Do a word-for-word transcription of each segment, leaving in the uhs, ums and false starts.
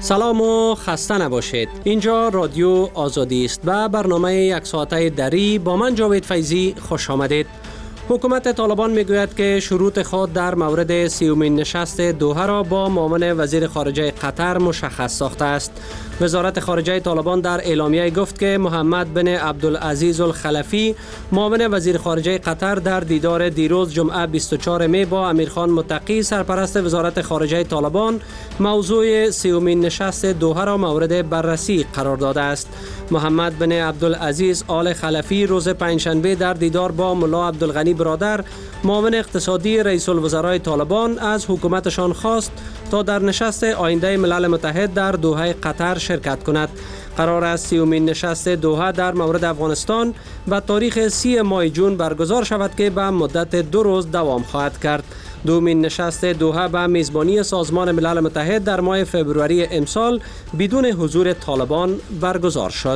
سلام و خسته نباشید. اینجا رادیو آزادی است و برنامه یک ساعته دری با من جاوید فیضی خوش آمدید. حکومت طالبان میگوید که شروط خود در مورد سیومین نشست دوحه را با معاون وزیر خارجه قطر مشخص ساخته است. وزارت خارجه طالبان در اعلامیه گفت که محمد بن عبدالعزیز الخلفی معاون وزیر خارجه قطر در دیدار دیروز جمعه بیست و چهارم می با امیرخان متقی سرپرست وزارت خارجه طالبان موضوع سیومین نشست دوحه را مورد بررسی قرار داده است. محمد بن عبدالعزیز آل خلفی روز پنجشنبه در دیدار با ملا عبدالغنی برادر معاون اقتصادی رئیس الوزراء طالبان از حکومتشان خواست تا در نشست آینده ملل متحد در دوحه قطر شرکت کند. قرار است سیومین نشست دوحه در مورد افغانستان و تاریخ سی ماه جون برگزار شود که به مدت دو روز دوام خواهد کرد. دومین نشست دوحه به میزبانی سازمان ملل متحد در ماه فوریه امسال بدون حضور طالبان برگزار شد.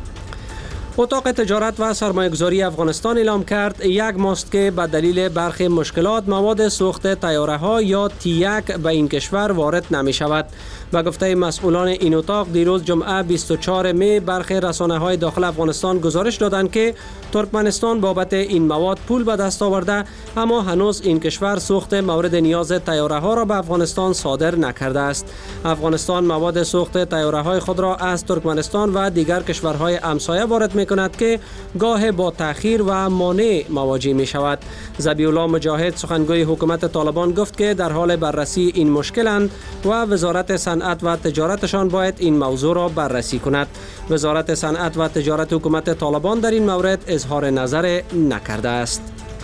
اتاق تجارت و سرمایه‌گذاری افغانستان اعلام کرد یک ماست که به دلیل برخی مشکلات مواد سوخت طیاره‌ها یا تی یک به این کشور وارد نمی شود. به گفته مسئولان این اتاق دیروز جمعه بیست و چهارم می برخی رسانه‌های داخل افغانستان گزارش دادند که ترکمنستان بابت این مواد پول به دست آورده، اما هنوز این کشور سوخت مورد نیاز طیاره‌ها را به افغانستان صادر نکرده است. افغانستان مواد سوخت طیاره‌های خود را از ترکمنستان و دیگر کشورهای همسایه وارد می‌کند که گاه با تأخیر و مانع مواجه می‌شود. ذبیح الله مجاهد سخنگوی حکومت طالبان گفت که در حال بررسی این مشکلند و وزارت صنعت و تجارتشان باید این موضوع را بررسی کند. وزارت صنعت و تجارت حکومت طالبان در این مورد اظهار نظر نکرده است.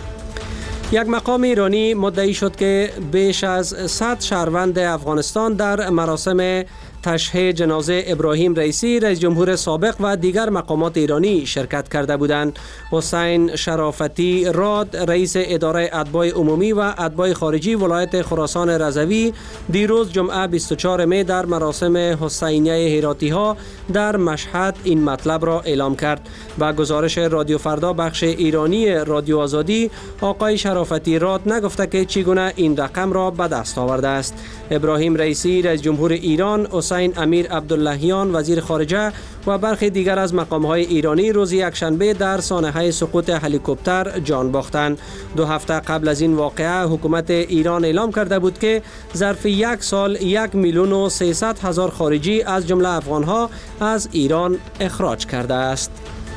یک مقام ایرانی مدعی شد که بیش از صد شهروند افغانستان در مراسم تشییع جنازه ابراهیم رئیسی رئیس جمهور سابق و دیگر مقامات ایرانی شرکت کرده بودند. حسین شرافتی راد رئیس اداره اتباع عمومی و اتباع خارجی ولایت خراسان رضوی دیروز جمعه بیست و چهارم می در مراسم حسینیه هراتی ها در مشهد این مطلب را اعلام کرد. با گزارش رادیو فردا بخش ایرانی رادیو آزادی، آقای شرافتی راد نگفته که چگونه این رقم را به دست آورده است. ابراهیم رئیسی رئیس جمهور ایران، حسین امیر عبداللهیان وزیر خارجه و برخی دیگر از مقام‌های ایرانی روز یکشنبه در سانحه سقوط هلیکوپتر جان باختند. دو هفته قبل از این واقعه حکومت ایران اعلام کرده بود که ظرف یک سال یک میلیون و سیصد هزار خارجی از جمله افغان‌ها از ایران اخراج کرده است.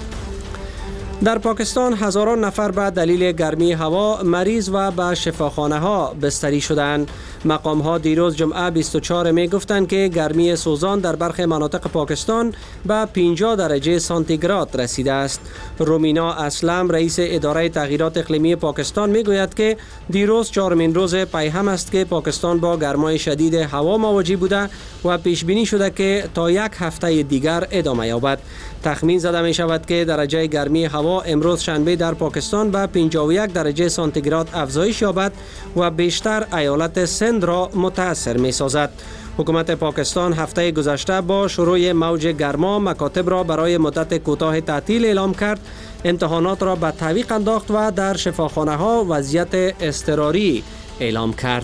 در پاکستان هزاران نفر به دلیل گرمی هوا مریض و به شفاخانه ها بستری شدند. مقام ها دیروز جمعه بیست و چهارم می گفتند که گرمی سوزان در برخی مناطق پاکستان به پنجاه درجه سانتیگراد رسیده است. رومینا اسلم رئیس اداره تغییرات اقلیمی پاکستان می گوید که دیروز چهارمین روز پیهم است که پاکستان با گرمای شدید هوا مواجه بوده و پیش بینی شده که تا یک هفته دیگر ادامه یابد. تخمین زده می شود که درجه گرمی هوا امروز شنبه در پاکستان به پنجاه و یک درجه سانتیگراد افزایش یابد و بیشتر ایالت سند را متاثر می سازد. حکومت پاکستان هفته گذشته با شروع موج گرما مکاتب را برای مدت کوتاه تعطیل اعلام کرد، امتحانات را به تعویق انداخت و در شفاخانه ها وضعیت اضطراری اعلام کرد.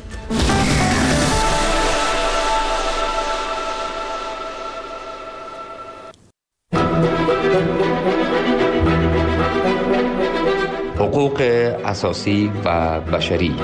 حقوق اساسی و بشری.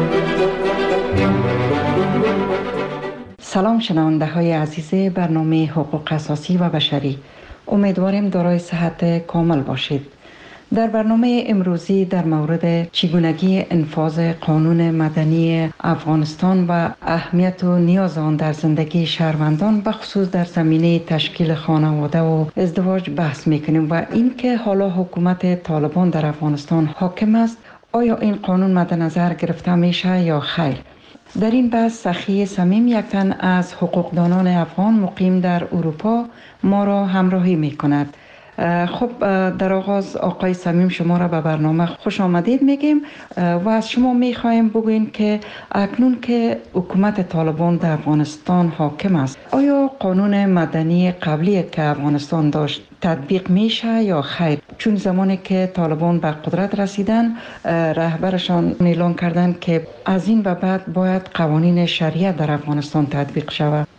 سلام شنونده های عزیز برنامه حقوق اساسی و بشری، امیدواریم دارای صحت کامل باشید. در برنامه امروزی در مورد چگونگی انفاذ قانون مدنی افغانستان و اهمیت و نیاز آن در زندگی شهروندان به خصوص در زمینه تشکیل خانواده و ازدواج بحث میکنیم و اینکه حالا حکومت طالبان در افغانستان حاکم است، آیا این قانون مد نظر گرفته میشه یا خیر؟ در این بحث سخی صمیم، یک تن از حقوقدانان افغان مقیم در اروپا، ما را همراهی میکند. خب در آغاز آقای صمیم شما را به برنامه خوش آمدید میگیم و از شما میخوایم بگوین که اکنون که حکومت طالبان در افغانستان حاکم است، آیا قانون مدنی قبلی که افغانستان داشت تطبیق میشه یا خیر؟ چون زمانی که طالبان به قدرت رسیدن، رهبرشان اعلان کردند که از این به بعد باید قوانین شریعت در افغانستان تطبیق شود. آیا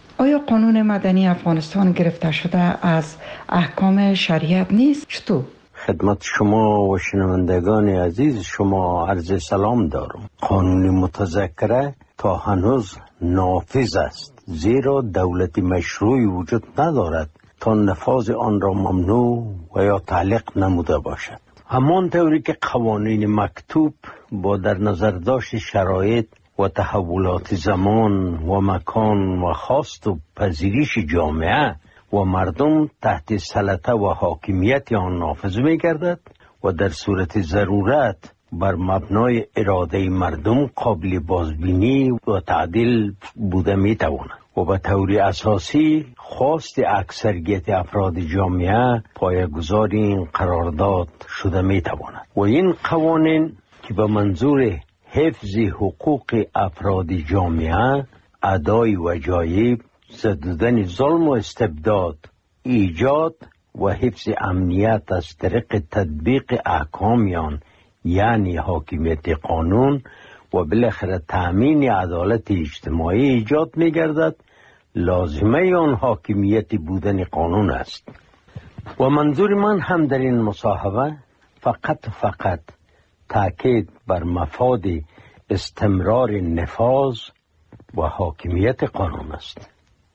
قانون مدنی افغانستان گرفته شده از احکام شریعت نیست. چطور؟ خدمت شما و شنوندگان عزیز شما عرض سلام دارم. قانون متذکره تا هنوز نافذ است، زیرا دولت مشروعی وجود ندارد تا نفاذ آن را ممنوع و یا تعلیق نموده باشد. همان طوری که قوانین مکتوب با در نظر داشت شرایط و تحولات زمان و مکان و خواست و پذیریش جامعه و مردم تحت سلطه و حاکمیت آن نافذ می گردد و در صورت ضرورت بر مبنای اراده مردم قابل بازبینی و تعدیل بوده می تواند و به طور اساسی خواست اکثریت افراد جامعه پایه‌گذار این قرارداد شده می تواند و این قوانین که به منظور حفظ حقوق افراد جامعه، ادای وجایب، زدودن ظلم و استبداد، ایجاد و حفظ امنیت از طریق تطبیق احکامیان یعنی حاکمیت قانون و بالاخره تأمین عدالت اجتماعی ایجاد می گردد، لازمه آن حاکمیت بودن قانون است. و منظور من هم در این مصاحبه فقط فقط تاکید بر مفاد استمرار نفاذ و حاکمیت قانون است.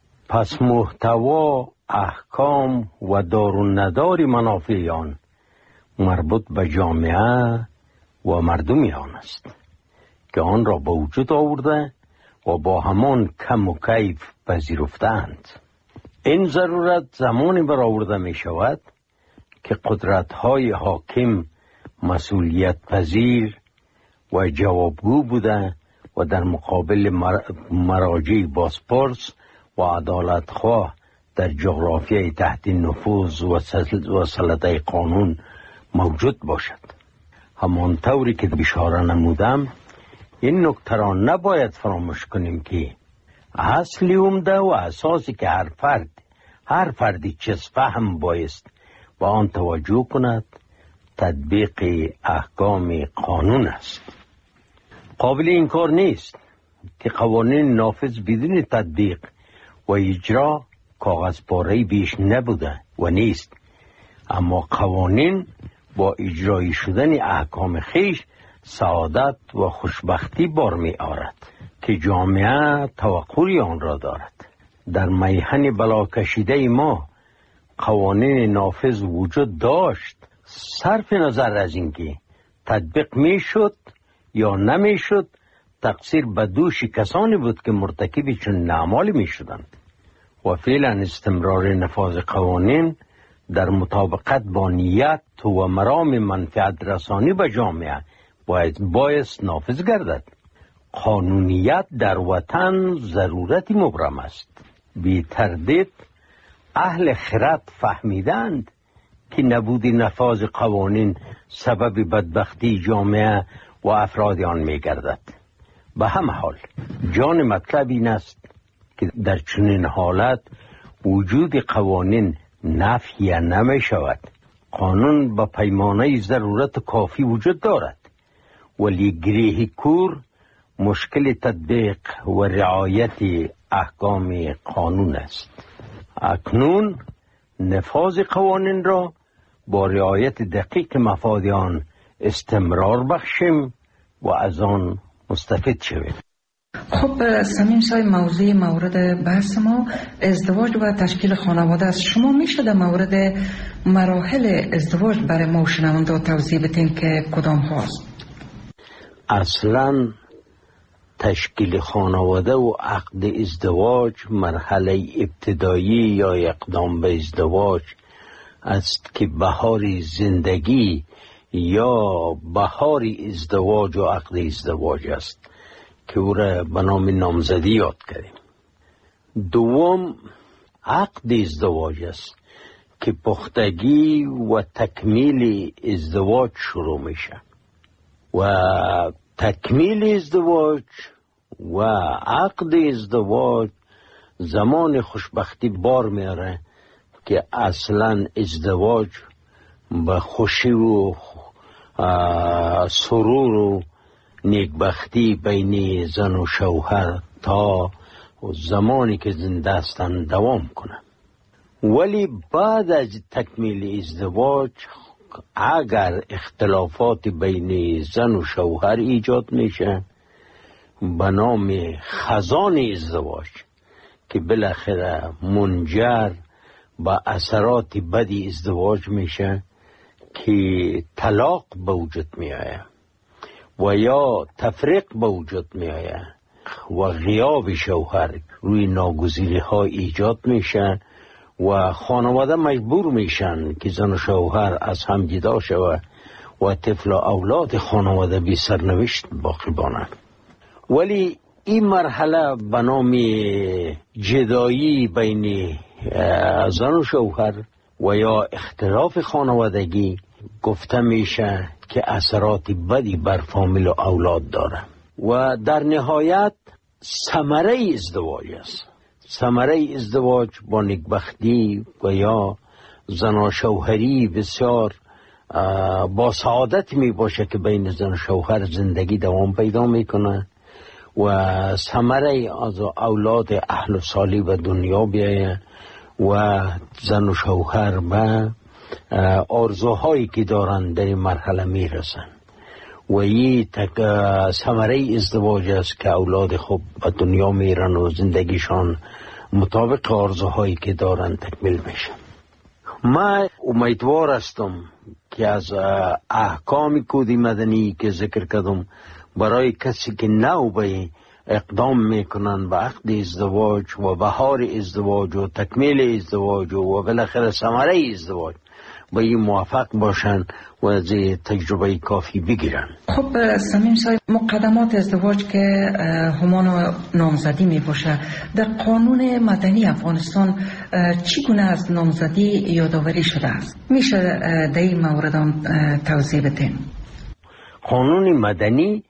پس محتوا، احکام و دار و ندار منافع آن مربوط به جامعه و مردم آن است که آن را به وجود آورده و با همان کم و کیف پذیرفتند. این ضرورت زمانی برآورده می شود که قدرت‌های حاکم مسئولیت پذیر و جوابگو بوده و در مقابل مراجع بازپرس و عدالتخواه در جغرافیای تحت نفوذ و سلطه قانون موجود باشد. همان طوری که اشاره نمودم، این نکته را نباید فراموش کنیم که اصلی عمده و اساسی که هر فرد هر فردی چیز فهم بایست و آن توجه کند تطبیق احکام قانون است. قابل انکار نیست که قوانین نافذ بدون تطبیق و اجرا کاغذ پاره بیش نبوده و نیست، اما قوانین با اجرای شدن احکام خیش سعادت و خوشبختی بار می آورد که جامعه توقعی آن را دارد. در میهن بلا کشیده ما قوانین نافذ وجود داشت، صرف نظر از اینکه تطبیق می شد یا نمی شد تقصیر به دوش کسانی بود که مرتکب چون اعمالی می شدند و فعلا استمرار نفاذ قوانین در مطابقت با نیت و مرام منفعت رسانی به جامعه باید بایست نافذ گردد. قانونیت در وطن ضرورتی مبرم است. بی تردید اهل خرد فهمیدند که نبود نفاذ قوانین سبب بدبختی جامعه و افراد آن می گردد. به هم حال جان مطلب این است که در چنین حالت وجود قوانین نفی نمی شود. قانون با پیمانه ضرورت کافی وجود دارد، ولی گریه کور مشکل تطبیق و رعایت احکام قانون است. اکنون نفاذ قوانین را با رعایت دقیق مفاد آن استمرار بخشیم و از آن مستفید شویم. خب سمیم صاحب، موضوع مورد بحث ما ازدواج و تشکیل خانواده است. شما میشه در مورد مراحل ازدواج برای ما شنونده توضیح بدین که کدام هاست؟ اصلا تشکیل خانواده و عقد ازدواج مرحله ابتدایی یا اقدام به ازدواج است که بهار زندگی یا بهار ازدواج و عقد ازدواج است که او را به نام نامزدی یاد کردیم. دوم عقد ازدواج است که پختگی و تکمیل ازدواج شروع میشه و تکمیل ازدواج و عقد ازدواج زمان خوشبختی بار میاره که اصلا ازدواج به خوشی و سرور و نیکبختی بین زن و شوهر تا و زمانی که زنده هستند دوام کنند. ولی بعد از تکمیل ازدواج اگر اختلافات بین زن و شوهر ایجاد میشه به نام خزان ازدواج که بالاخره منجر به اثرات بدی ازدواج میشه که طلاق به وجود میآید و یا تفریق به وجود میآید و غیاب شوهر روی ناگزیری ها ایجاد میشه و خانواده مجبور میشن که زن و شوهر از هم جدا شود و طفل و اولاد خانواده بی سرنوشت باقی مانند. ولی این مرحله به نام جدایی بین زن و شوهر و یا اختلاف خانوادگی گفته میشه که اثرات بدی بر فامیل و اولاد داره و در نهایت ثمره ازدواج است. ثمره ازدواج با نیکبختی و یا زن و شوهری بسیار با سعادت می باشه که بین زن و شوهر زندگی دوام پیدا میکنه و ثمره از اولاد اهل و صالح به دنیا بیایه و زن و شوهر به آرزوهایی که دارن در این مرحله میرسن و این ثمره ازدواج است که اولاد خوب به دنیا میرن و زندگیشان مطابق آرزوهایی که دارن تکمیل میشه. من امیدوار هستم که از احکام کود مدنی که ذکر کردم برای کسی که نو به اقدام میکنن به عقد ازدواج و بهار ازدواج و تکمیل ازدواج و بالاخره ثمره ازدواج به این موفق باشن و از تجربه کافی بگیرن. خب صمیم صاحب، مقدمات ازدواج که همان نامزدی می باشه، در قانون مدنی افغانستان چگونه از نامزدی یادآوری شده است؟ میشه در این مورد توضیح بدین؟ قانون مدنی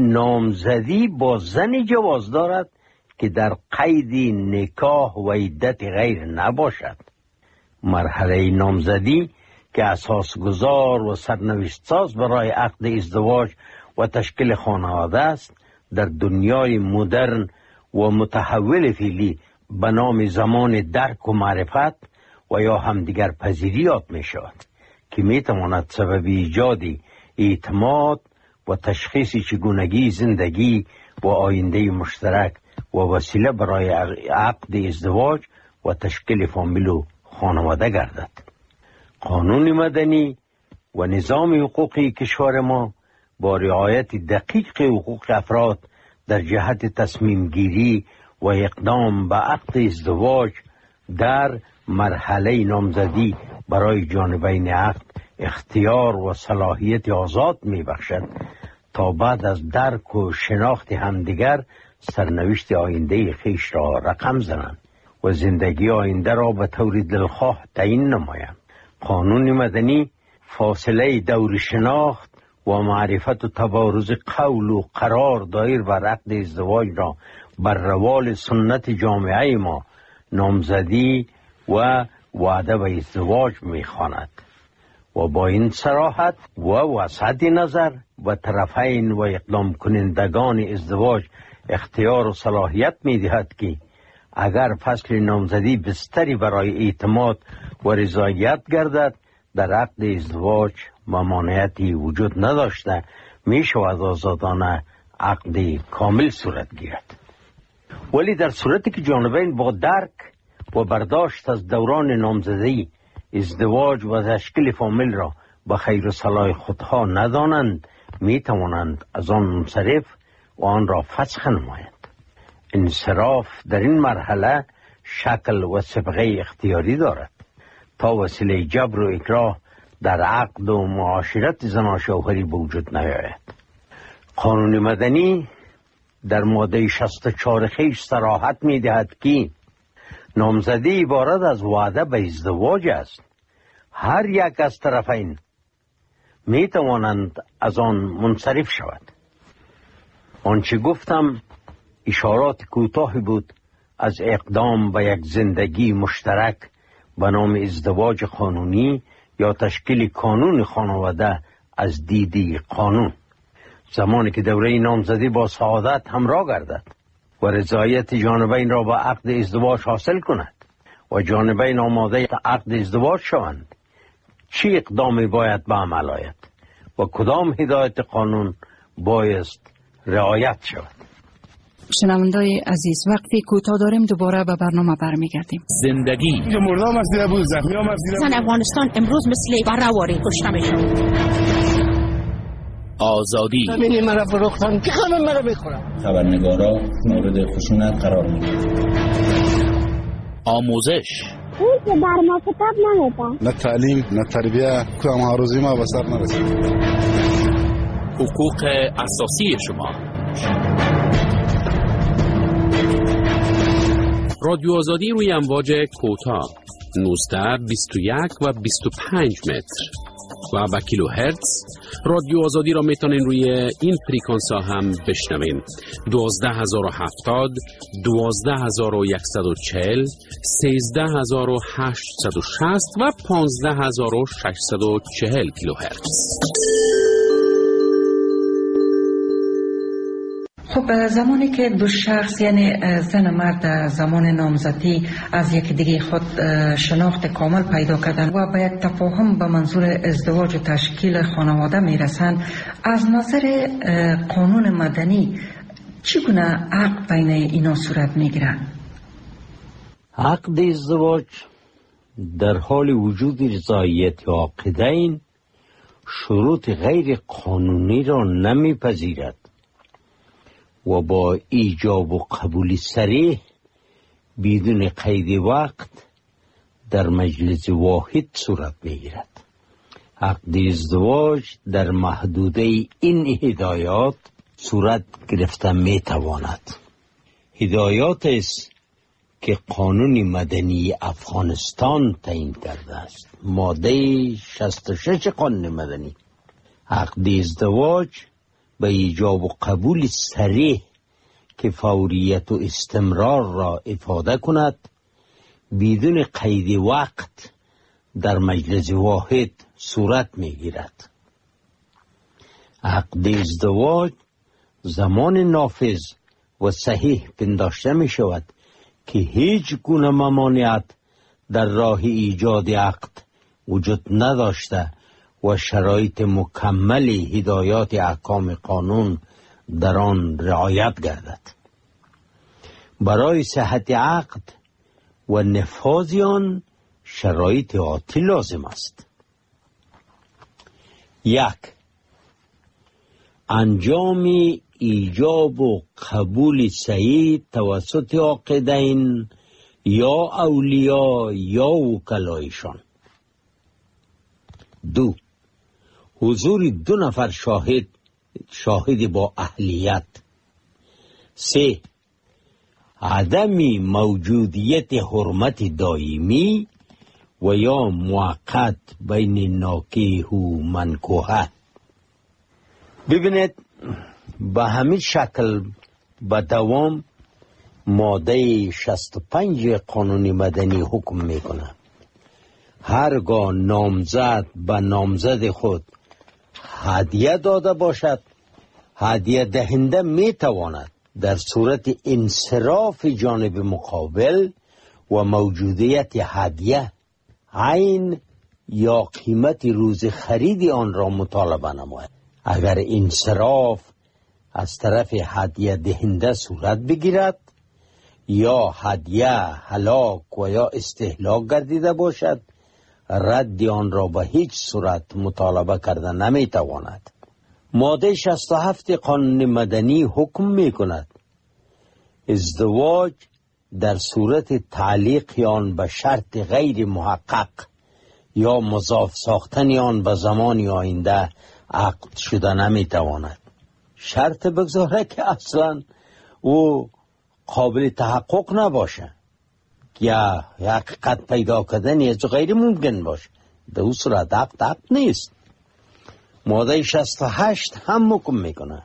نامزدی با زنی جواز دارد که در قید نکاح و عدت غیر نباشد. مرحله نامزدی که اساس گذار و سرنوشت ساز برای عقد ازدواج و تشکیل خانواده است، در دنیای مدرن و متحول فعلی به نام زمان درک و معرفت و یا همدیگر پذیری یاد می شود که می تواند سبب ایجاد اعتماد و تشخیص چگونگی زندگی و آینده مشترک و وسیله برای عقد ازدواج و تشکیل فامیل و خانواده گردد. قانون مدنی و نظام حقوقی کشور ما با رعایت دقیق حقوق افراد در جهت تصمیم گیری و اقدام به عقد ازدواج در مرحله نامزدی برای جانبین عقد اختیار و صلاحیت آزاد می بخشد تا بعد از درک و شناخت همدیگر سرنوشت آینده خیش را رقم زنند و زندگی آینده را به طور دلخواه تعیین نمایند. قانون مدنی فاصله دور شناخت و معرفت و تبارز قول و قرار دایر بر عقد ازدواج را بر روال سنت جامعه ما نامزدی و وعده به ازدواج می‌خواند و با این صراحت و وسعت نظر و طرفین و اقدام کنندگان ازدواج اختیار و صلاحیت می‌دهد که اگر فصل نامزدی بستری برای اعتماد و رضایت گردد، در عقد ازدواج ممانعتی وجود نداشته می شود آزادانه عقد کامل صورت گیرد. ولی در صورتی که جانبین با درک و برداشت از دوران نامزدی ازدواج و تشکیل فامیل را به خیر و صلاح خودها ندانند، می توانند از آن منصرف و آن را فسخ نمایند. انصراف در این مرحله شکل و سابقه اختیاری دارد تا وسیله جبر و اکراه در عقد و معاشرت زن و شوهری به وجود نیاید. قانون مدنی در ماده شصت و چهار خیش صراحت می دهد که نامزدی عبارت از وعده به ازدواج است. هر یک از طرفین می توانند از آن منصرف شود. آنچه گفتم اشارات کوتاهی بود از اقدام به یک زندگی مشترک به نام ازدواج قانونی یا تشکیل کانون خانواده از دیدی قانون. زمانی که دوره نامزدی با سعادت همراه گردد و رضایت جانبین را با عقد ازدواج حاصل کند و جانبین آماده عقد ازدواج شوند، چی اقدامی باید به عمل آید و کدام هدایت قانون بایست رعایت شود؟ شنوندای عزیز، وقتی کوتاه داریم دوباره به برنامه برمیگردیم. زندگی مردم از بود زخمی هم از زن افغانستان امروز مثل برهواری کشته میشن. آزادی همین مرا فروختن که همه مرا بخورم. خبرنگارا مورد خشونت قرار میگیرند. آموزش اون که بر ما کتاب نمیده. نه تعلیم نه تربیه کام هاروزی ما به سر نرسید. حقوق اساسی شما. رادیو آزادی روی امواج کوتاه نوزده، بیست و یک و بیست و پنج متر و به کیلو هرتز. رادیو آزادی را میتونین روی این فریکانس ها هم بشنوین: دوازده هزار و هفتاد، دوازده هزار و صد و چهل، سیزده هزار و هشتصد و شصت و پانزده هزار و ششصد و چهل کیلو هرتز. خب زمانی که دو شخص یعنی زن و مرد زمان نامزدی از یک دیگه خود شناخت کامل پیدا کردن و به یک تفاهم به منظور ازدواج و تشکیل خانواده میرسن، از نظر قانون مدنی چگونه عقد بین اینا صورت میگیرن؟ عقد ازدواج در حال وجود رضایت عاقدین شروط غیر قانونی را نمیپذیرد و با ایجاب و قبول صریح بدون قید وقت در مجلس واحد صورت میگیرد. عقد ازدواج در محدوده این هدایات صورت گرفته میتواند. هدایات است که قانون مدنی افغانستان تعیین کرده است. ماده شصت و شش قانون مدنی: عقد ازدواج به ایجاب و قبول صریح که فوریت و استمرار را افاده کند بدون قید وقت در مجلس واحد صورت میگیرد. عقد ازدواج زمان نافذ و صحیح پنداشته می شود که هیچ گونه ممانعت در راه ایجاد عقد وجود نداشته و شرایط مکمل هدایات احکام قانون در آن رعایت گردد. برای صحت عقد و نفاذ آن شرایط آتی لازم است: یک، انجام ایجاب و قبول صحیح توسط عاقدین یا اولیاء یا وکلایشان. دو، حضور دو نفر شاهد شاهد با اهلیت. سه، عدم موجودیت حرمت دائمی و یا موقت بین ناکیح و منکوحه. ببینید، به همین شکل به دوام ماده شصت و پنج قانون مدنی حکم میکنه: هرگاه نامزد به نامزد خود هدیه داده باشد، هدیه دهنده میتواند در صورت انصراف جانب مقابل و موجودیت هدیه عین یا قیمت روز خرید آن را مطالبه نماید. اگر انصراف از طرف هدیه دهنده صورت بگیرد یا هدیه هلاک و یا استهلاک گردیده باشد، رد آن را به هیچ صورت مطالبه کرده نمیتواند. ماده شصت و هفت قانون مدنی حکم می کند ازدواج در صورت تعلیق آن به شرط غیر محقق یا مضاف ساختن آن به زمان آینده عقد شده نمیتواند. شرط بگذاره که اصلا او قابل تحقق نباشه یا حقیقت پیدا کردن از غیر ممکن باشه، در اون صورت عقد عقد نیست. ماده شصت و هشت هم حکم میکنه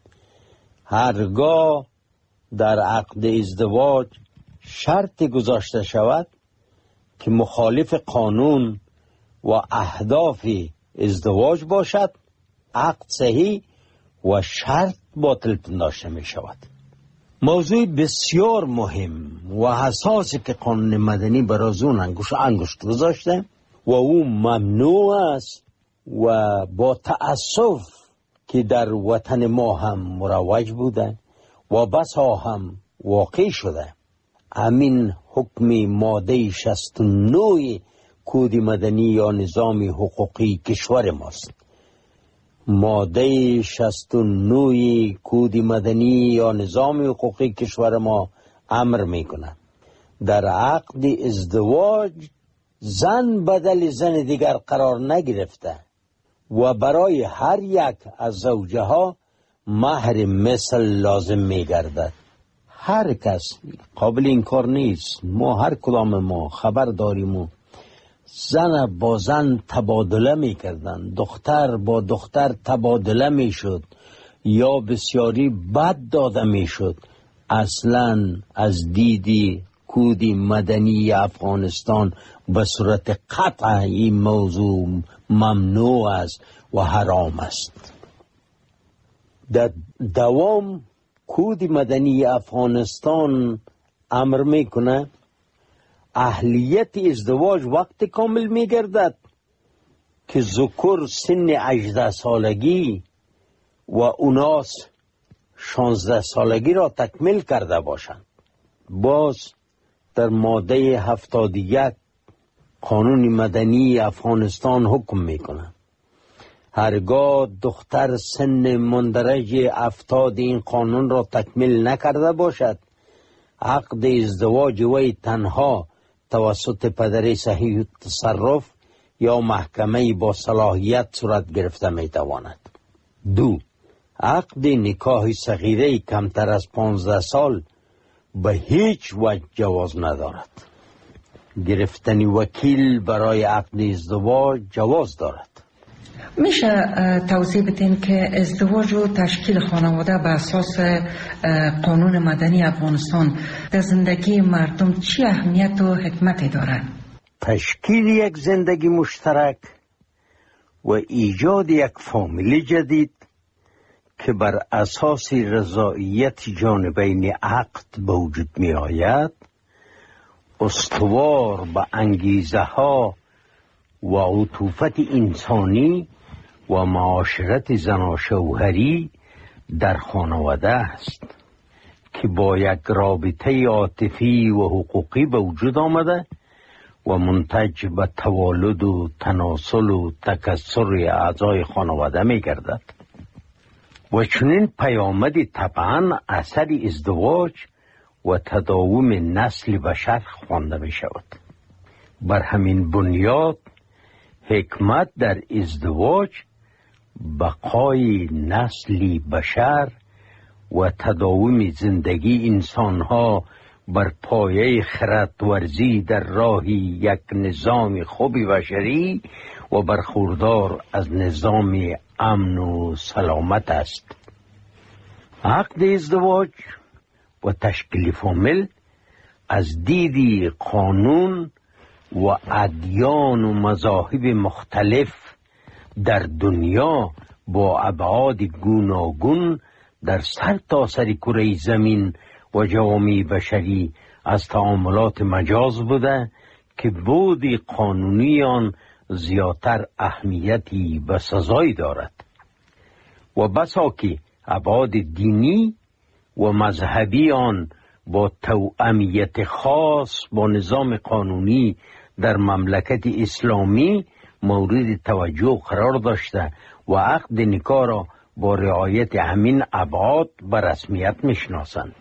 هرگاه در عقد ازدواج شرط گذاشته شود که مخالف قانون و اهداف ازدواج باشد، عقد صحیح و شرط باطل پنداشته می شود. موضوع بسیار مهم و حساسی که قانون مدنی برای اون انگشت انگشت گذاشته و او ممنوع است و با تأسف که در وطن ما هم مروج بوده و بسا هم واقع شده. همین حکم ماده شصت و نه کد مدنی یا نظام حقوقی کشور ماست. ماده شصت و نه کد مدنی یا نظام حقوقی کشور ما امر میکنه در عقد ازدواج زن بدل زن دیگر قرار نگرفته و برای هر یک از زوجه ها مهر مثل لازم میگردد. هر کس قابل این کار نیست. ما هر کدام ما خبر داریم و زن با زن تبادله میکردن، دختر با دختر تبادله میشد یا بسیاری بد داده میشد. اصلا از دیدی کد مدنی افغانستان به صورت قطع این موضوع ممنوع است و حرام است. در دوام کد مدنی افغانستان امر میکنه اهلیت ازدواج وقت کامل میگردد که ذکر سن هجده سالگی و اوناس شانزده سالگی را تکمیل کرده باشند. باز در ماده هفتاد و یک قانون مدنی افغانستان حکم میکنه هرگاه دختر سن مندرج هفتاد این قانون را تکمیل نکرده باشد عقد ازدواج وی تنها توسط پدر صحیح تصرف یا محکمه با صلاحیت صورت گرفته میتواند. دو، عقد نکاح صغیره کمتر از پانزده سال به هیچ وجه جواز ندارد. گرفتن وکیل برای عقد ازدواج جواز دارد. میشه توضیح بدین که ازدواج و تشکیل خانواده به اساس قانون مدنی افغانستان در زندگی مردم چی اهمیت و حکمتی دارد؟ تشکیل یک زندگی مشترک و ایجاد یک فامیل جدید که بر اساس رضایت جانبین عقد به وجود می آید استوار به انگیزه ها و عطوفت انسانی و معاشرت زناشوهری در خانواده است که با یک رابطه عاطفی و حقوقی به وجود آمده و منتج به توالد و تناسل و تکثر اعضای خانواده می گردد و چنین پیامد طبعا اثر ازدواج و تداوم نسل بشر خوانده می شود. بر همین بنیاد حکمت در ازدواج بقای نسل بشر و تداوم زندگی انسانها بر پایه خردورزی در راه یک نظام خوب بشری و برخوردار از نظام امن و سلامت است. عقد ازدواج و تشکیل فامیل از دیدی قانون و ادیان و مذاهب مختلف در دنیا با ابعاد گوناگون در سر تا سر کره زمین و جوامع بشری از تعاملات مجاز بوده که بود قانونی آن زیادتر اهمیتی و سزایی دارد و بسا که ابعاد دینی و مذهبی آن با توأمیت خاص با نظام قانونی در مملکت اسلامی مورد توجه قرار داشته و عقد نکاح را با رعایت همین ابعاد به رسمیت میشناسند.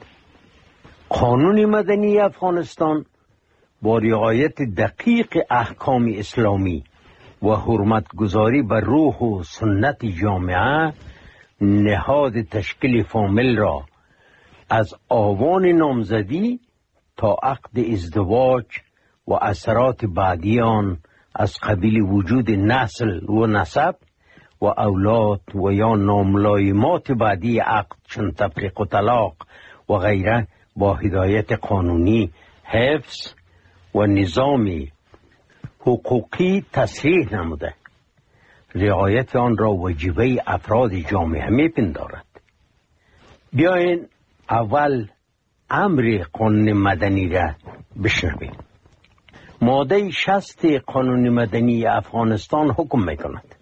قانون مدنی افغانستان با رعایت دقیق احکام اسلامی و حرمت گذاری بر روح و سنت جامعه نهاد تشکیل فامیل را از آوان نامزدی تا عقد ازدواج و اثرات بعدی آن از قبیل وجود نسل و نسب و اولاد و یا ناملایمات بعدی عقد چون تفریق و طلاق و غیره با هدایت قانونی حفظ و نظام حقوقی تصریح نموده. رعایت آن را وجیبه افراد جامعه می پندارد. بیاین اول امر قانون مدنی را بشنویم. ماده شصت قانون مدنی افغانستان حکم میکند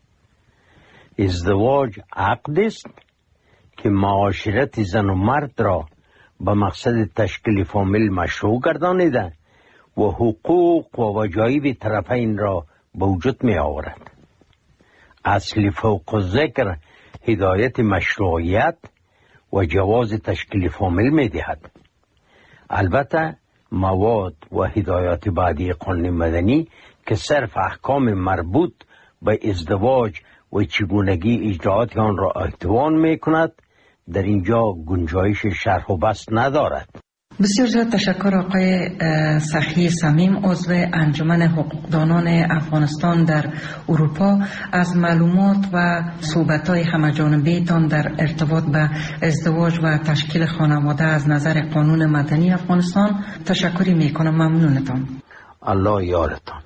ازدواج عقد است که معاشرت زن و مرد را به مقصد تشکیل فامیل مشروع گردانیده و حقوق و وجایب طرفین را به وجود می آورد. اصل فوق الذکر هدایت مشروعیت و جواز تشکیل فامیل می دهد. البته مواد و هدایات بعدی قانون مدنی که صرف احکام مربوط به ازدواج و چگونگی اجرات آن را احتوان می کند در اینجا گنجایش شرح و بسط ندارد. بسیار زیاد تشکر آقای سخی صمیم، عضو انجمن حقوقدانان افغانستان در اروپا، از معلومات و صحبت‌های همه‌جانبه تان در ارتباط به ازدواج و تشکیل خانواده از نظر قانون مدنی افغانستان. تشکری میکنم. ممنونتان. الله یارتان.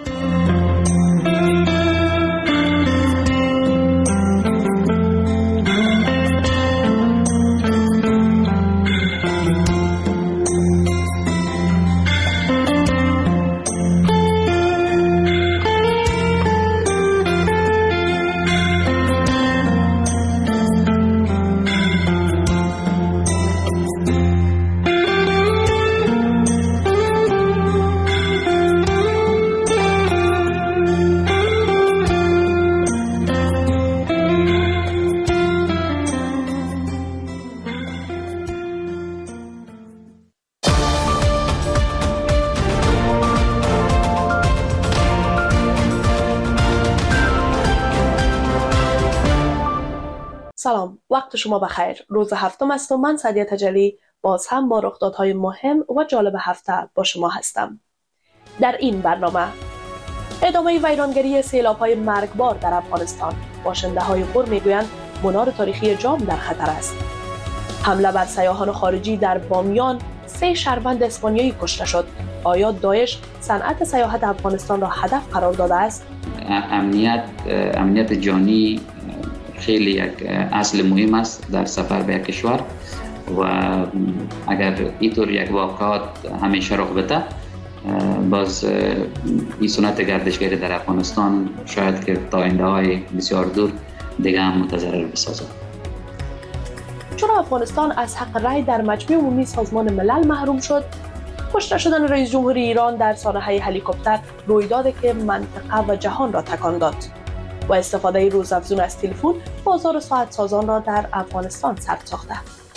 سلام، وقت شما بخیر. روز هفتم است و من سعدیه تجلی باز هم با رخدادهای مهم و جالب هفته با شما هستم. در این برنامه ادامه ویرانگری سیلاب‌های مرگبار در افغانستان، باشنده‌های غور میگویند منار تاریخی جام در خطر است. حمله بر سیاحان خارجی در بامیان، سه شهروند اسپانیایی کشته شد. آیا داعش صنعت سیاحت افغانستان را هدف قرار داده است؟ امنیت امنیت جانی خیلی یک اصل مهم است در سفر به یک کشور و اگر اینطور یک واقعات همیشه رخ بده، باز این سنت گردشگری در افغانستان شاید که تا آینده‌های بسیار دور دیگه هم متضرر بسازد. چرا افغانستان از حق رأی در مجمع عمومی سازمان ملل محروم شد؟ کشته شدن رئیس جمهور ایران در سانحه هلیکوپتر رویدادی که منطقه و جهان را تکان داد و استفاده روزافزون از تلفن بازار ساعت سازان را در افغانستان سرد ساخته.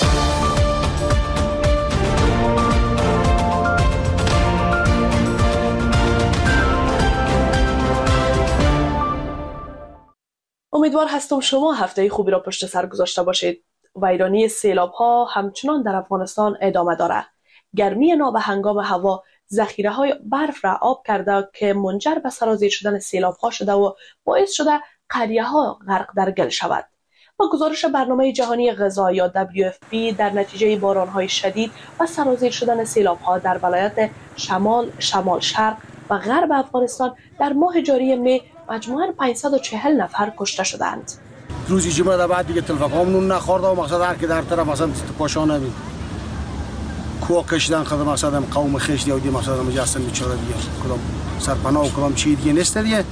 امیدوار هستم شما هفته خوبی را پشت سر گذاشته باشید. ویرانی سیلاب ها همچنان در افغانستان ادامه دارد. گرمی نابهنگام هوا ذخیره های برف را آب کرده که منجر به سرازیر شدن سیلاب ها شده و باعث شده قریه ها غرق در گل شود. با گزارش برنامه جهانی غذا یا دبلیو اف پی، در نتیجه باران های شدید و سرازیر شدن سیلاب ها در ولایت شمال، شمال شرق و غرب افغانستان در ماه جاری می مجموعاً پانصد و چهل نفر کشته شدند. روزی جمعه در بعد دیگه تلفاقام نون نخورده و مقصد هر که در طرف مثلا پاشانه بید کوه کشیدن خدا مقصد هم قوم خیش دیگه دیگه مقصد هم مجسم بیچاره دیگه کدام سرپناه و کدام چی دیگه نیست دیگه.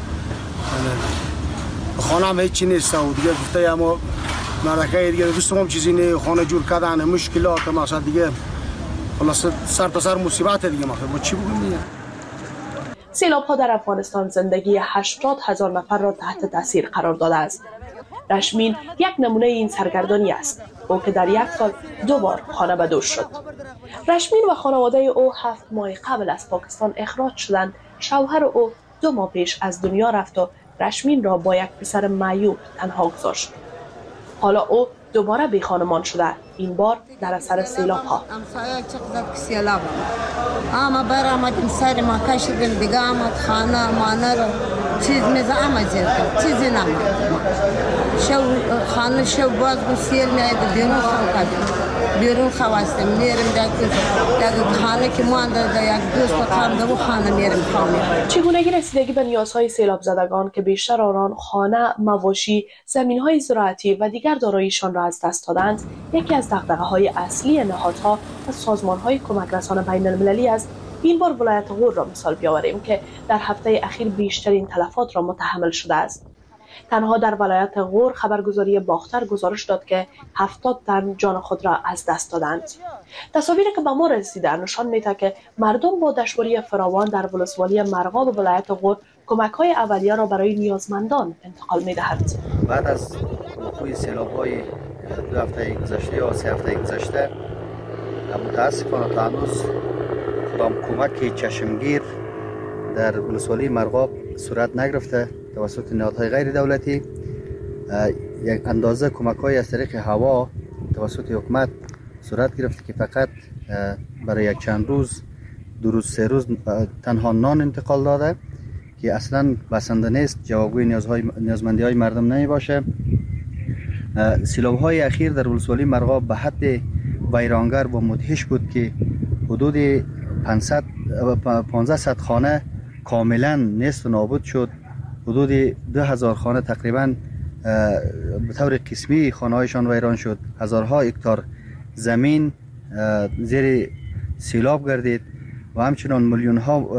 خانه هم هیچی نیست و دیگه گفته اما مرکه دیگه دوستم هم چیزی نه، خانه جور کردن مشکلات مقصد دیگه خلاص سر تا سر مصیبت دیگه مقصد با چی بگم دیگه. سیلاب ها در افغانستان زندگی هشتاد هزار نفر را تحت تاثیر قرار داده است. رشمین یک نمونه این سرگردانی است. او که در یک سال دو بار خانه بدوش شد. رشمین و خانواده او هفت ماه قبل از پاکستان اخراج شدند. شوهر او دو ماه پیش از دنیا رفت و رشمین را با یک پسر معیوب تنها گذاشت. حالا او دوباره بی خانمان شده، این بار در اثر سیلاب ها. اما برآمدیم سر ما کشیدیم دیگه آمد خانه مانه رو چیز میز آمد چیزی نمید. شو خانه شو باز بسیل میاد بیرون خواهد بیرون خواستم میرم در یک خانه که ما در یک دوست خانه در خانه میرم خانه. چگونگی رسیدگی به نیازهای سیلاب زدگان که بیشتر آنان خانه، مواشی، زمینهای زراعتی و دیگر داراییشان را از دست دادند، یکی از دغدغه‌های اصلی نهادها و سازمان‌های کمک رسان بین المللی است. این بار ولایت غور را مثال بیاوریم که در هفته اخیر بیشترین تلفات را متحمل شده است. تنها در ولایت غور خبرگزاری باختر گزارش داد که هفتاد تن جان خود را از دست دادند. تصاویری که به ما رسیده نشان می‌دهد که مردم با دشواری فراوان در ولسوالی مرغاب ولایت غور کمک‌های اولیه را برای نیازمندان انتقال می‌دهند. بعد از وقوع سیلاب‌های دو هفته گذشته یا سه هفته گذشته، متأسفانه تا هنوز با کمک چشمگیر در ولسوالی مرغاب صورت نگرفته توسط نهادهای غیر دولتی. یک اندازه کمک‌های از طریق هوا توسط حکومت صورت گرفته که فقط برای یک چند روز دو روز سه روز تنها نان انتقال داده که اصلا بسنده نیست، جوابگوی نیازهای نیازمندی‌های مردم نمی باشه. سیلاب‌های اخیر در ولسوالی مرغاب به حد ویرانگر و مدهش بود که حدود پانصد خانه کاملا نیست و نابود شد. حدود دو هزار خانه تقریبا به طور قسمی خانه‌هایشان ویران شد. هزارها هکتار زمین زیر سیلاب گردید و همچنان میلیون ها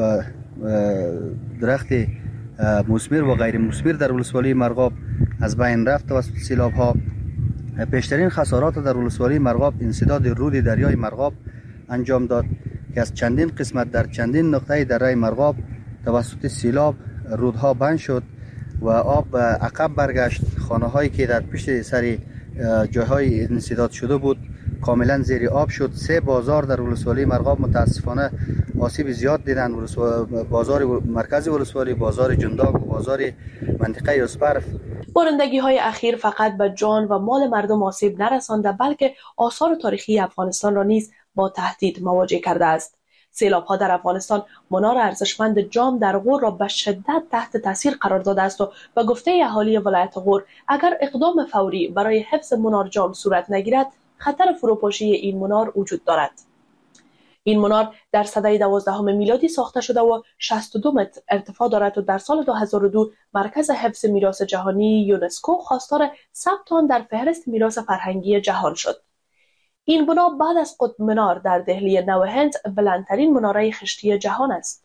درخت مثمر و غیر مثمر در ولسوالی مرغاب از بین رفت توسط سیلاب ها. بیشترین خسارات در ولسوالی مرغاب انسداد رود دریای مرغاب انجام داد که از چندین قسمت در چندین نقطه دره مرغاب توسط سیلاب رودها بند شد و آب عقب برگشت. خانه هایی که در پشت سر جاهای انسداد شده بود کاملا زیر آب شد. سه بازار در ولسوالی مرغاب متاسفانه آسیب زیاد دیدند. بازار مرکز ولسوالی، بازار جنداق و بازار منطقه اسپرف. بارندگی های اخیر فقط به جان و مال مردم آسیب نرسانده بلکه آثار تاریخی افغانستان را نیز با تهدید مواجه کرده است. سیلاب ها در افغانستان منار ارزشمند جام در غور را به شدت تحت تاثیر قرار داده است و به گفته اهالی ولایت غور اگر اقدام فوری برای حفظ منار جام صورت نگیرد خطر فروپاشی این منار وجود دارد. این منار در سده دوازدهم میلادی ساخته شده و شصت و دو متر ارتفاع دارد و در سال دو هزار و دو مرکز حفظ میراث جهانی یونسکو خواستار ثبت آن در فهرست میراث فرهنگی جهان شد. این بنا بعد از قطب منار در دهلی نو هند بلندترین مناره خشتی جهان است.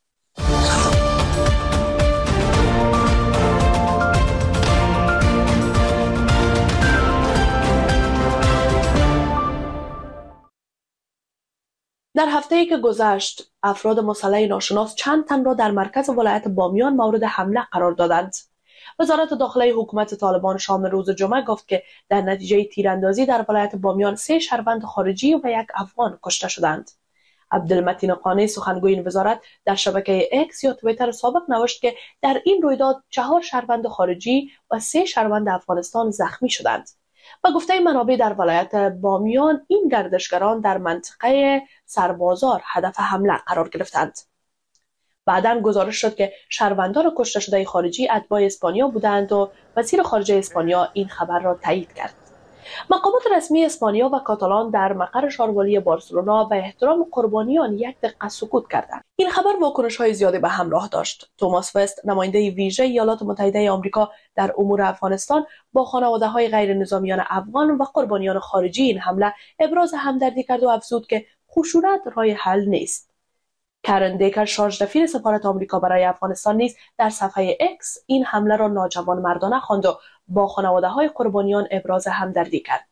در هفته‌ای که گذشت افراد مسلح ناشناس چند تن را در مرکز ولایت بامیان مورد حمله قرار دادند. وزارت داخلی حکومت طالبان شام روز جمعه گفت که در نتیجه تیراندازی در ولایت بامیان سه شهروند خارجی و یک افغان کشته شدند. عبدالمتین قانی سخنگوی این وزارت در شبکه اکس یا توییتر سابق نوشت که در این رویداد چهار شهروند خارجی و سه شهروند افغانستان زخمی شدند. به گفته منابع در ولایت بامیان این گردشگران در منطقه سربازار هدف حمله قرار گرفتند. بعداً گزارش شد که شهروندان کشته شده خارجی اتباع اسپانیا بودند و وزیر خارجه اسپانیا این خبر را تایید کرد. مقامات رسمی اسپانیا و کاتالان در مقر شاروالی بارسلونا به احترام قربانیان یک دقیقه سکوت کردند. این خبر واکنش‌های زیادی به همراه داشت. توماس وست، نماینده ویژه ایالات متحده آمریکا در امور افغانستان، با خانواده‌های غیر نظامیان افغان و قربانیان خارجی این حمله ابراز همدردی کرد و افزود که خشونت راه حل نیست. کرن دیکر، شارژ دفیر سفارت آمریکا برای افغانستان، نیز در صفحه اکس این حمله را ناجوانمردانه خواند و با خانواده‌های قربانیان ابراز همدردی کرد.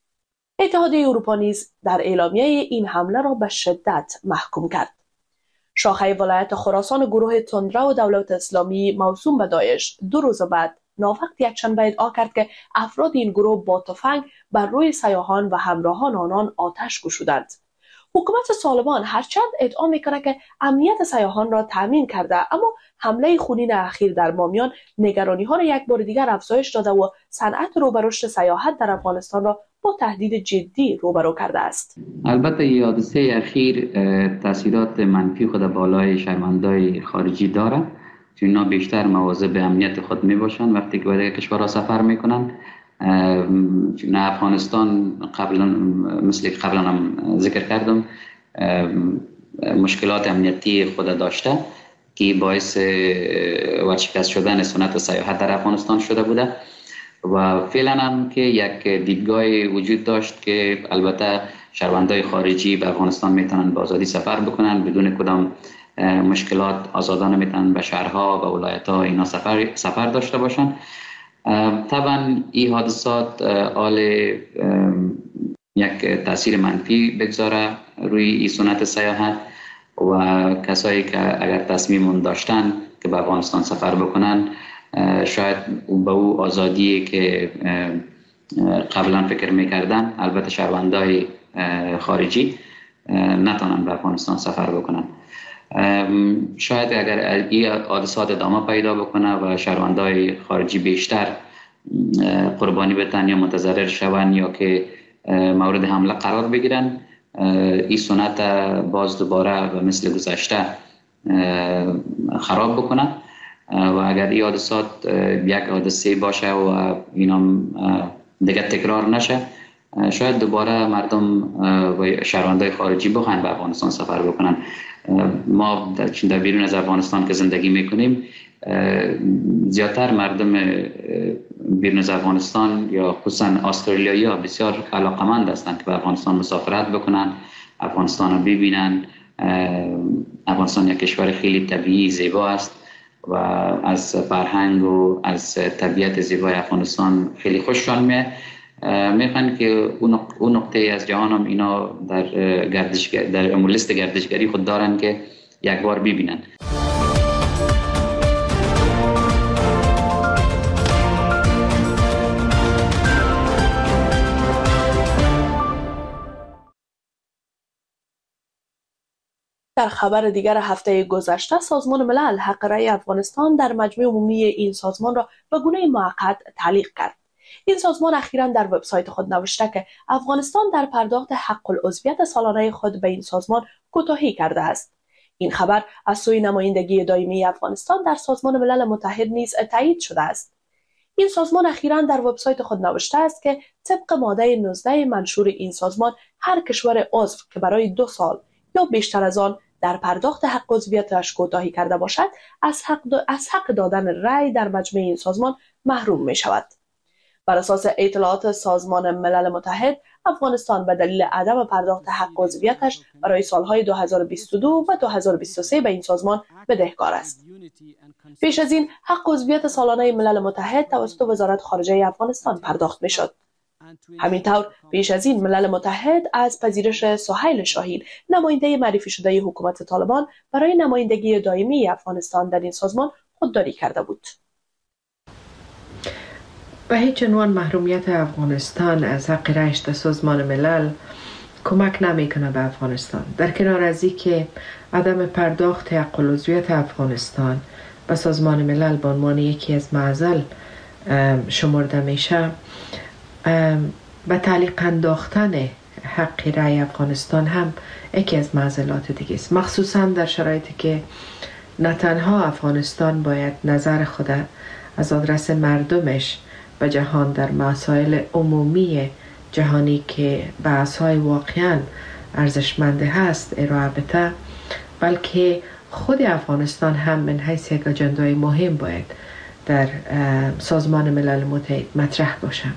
اتحادیه اروپا نیز در اعلامیه این حمله را به شدت محکوم کرد. شاخه ولایت خراسان گروه تندرا و دولت اسلامی موسوم به داعش دو روز بعد ناوقت یکشنبه ادعا کرد که افراد این گروه با تفنگ بر روی سیاحان و همراهان آنان آتش گشودند. حکومت طالبان هرچند ادعا میکنه که امنیت سیاحان را تامین کرده، اما حمله خونین اخیر در بامیان نگرانی ها را یک بار دیگر افزایش داده و صنعت رو به رشد سیاحت در افغانستان را با تهدید جدی روبرو کرده است. البته این حادثه اخیر تاثیرات منفی خود بالای شهروندان خارجی داره، چون اینا بیشتر مواظب به امنیت خود می باشن وقتی که به کشورها سفر میکنن. چون افغانستان قبلا مثل که قبلا هم ذکر کردم مشکلات امنیتی خود داشته که باعث ورشکست شدن سنت سیاحت در افغانستان شده بوده و فعلا هم که یک دیدگاهی وجود داشت که البته شهروندان خارجی به افغانستان میتونن به آزادی سفر بکنن بدون کدام مشکلات، آزادانه میتونن به شهرها و ولایت‌ها اینا سفر سفر داشته باشن. طبعا این حادثات آل یک تاثیر منفی بگذاره روی این سنت سیاحت و کسایی که اگر تصمیم داشتن که به افغانستان سفر بکنن شاید به او آزادی که قبلا فکر میکردن، البته شهروندای خارجی نتونن به افغانستان سفر بکنن. شاید اگر این حادثات ادامه پیدا بکنه و شهروندای خارجی بیشتر قربانی بتن یا متضرر شون یا که مورد حمله قرار بگیرن، این سنت باز دوباره و مثل گذشته خراب بکنه و اگر این حادثات یک حادثه باشه و اینا دیگه تکرار نشه شاید دوباره مردم و شهروندای خارجی بخواهند به افغانستان سفر بکنن. ما در بیرون از افغانستان که زندگی میکنیم زیادتر مردم بیرون از افغانستان یا خصوصا استرالیایی ها بسیار علاقمند هستند که به افغانستان مسافرت بکنن، افغانستان رو ببینن. افغانستان یک کشور خیلی طبیعی زیبا است و از فرهنگ و از طبیعت زیبای افغانستان خیلی خوششان میاد. میخوان که اون نقطه از جهان هم اینا در گردشگر در لیست گردشگری خود دارن که یک بار ببینن. در خبر دیگر هفته گذشته سازمان ملل حق رأی افغانستان در مجمع عمومی این سازمان را به گونه موقت تعلیق کرد. این سازمان اخیراً در وبسایت خود نوشته که افغانستان در پرداخت حق العضویت سالانه خود به این سازمان کوتاهی کرده است. این خبر از سوی نمایندگی دائمی افغانستان در سازمان ملل متحد نیز تایید شده است. این سازمان اخیراً در وبسایت خود نوشته است که طبق ماده نوزده منشور این سازمان هر کشور عضو که برای دو سال یا بیشتر از آن در پرداخت حق عضویتش کوتاهی کرده باشد از حق, از حق دادن رأی در مجمع این سازمان محروم می شود. بر اساس اطلاعات سازمان ملل متحد، افغانستان به دلیل عدم پرداخت حق عضویتش برای سالهای دو هزار و بیست و دو و دو هزار و بیست و سه به این سازمان بدهکار است. پیش از این حق عضویت سالانه ملل متحد توسط وزارت خارجه افغانستان پرداخت می شد. همینطور پیش از این ملل متحد از پذیرش سهیل شاهین، نماینده معرفی شده حکومت طالبان برای نمایندگی دائمی افغانستان در این سازمان خودداری کرده بود. به هیچ عنوان محرومیت افغانستان از حق رأیش در سازمان ملل کمک نمیکنه به افغانستان. در کنار از اینکه عدم پرداخت حق العضویت افغانستان به سازمان ملل به عنوان یکی از معضل شمرده میشه، به تعلیق انداختن حق رأی افغانستان هم یکی از معضلات دیگه است، مخصوصا در شرایطی که نه تنها افغانستان باید نظر خود از آدرس مردمش به جهان در مسائل عمومی جهانی که بحث‌های واقعاً ارزشمند هست ارائه بده، بلکه خود افغانستان هم من حیث یک اجندای مهم باید در سازمان ملل متحد مطرح باشه.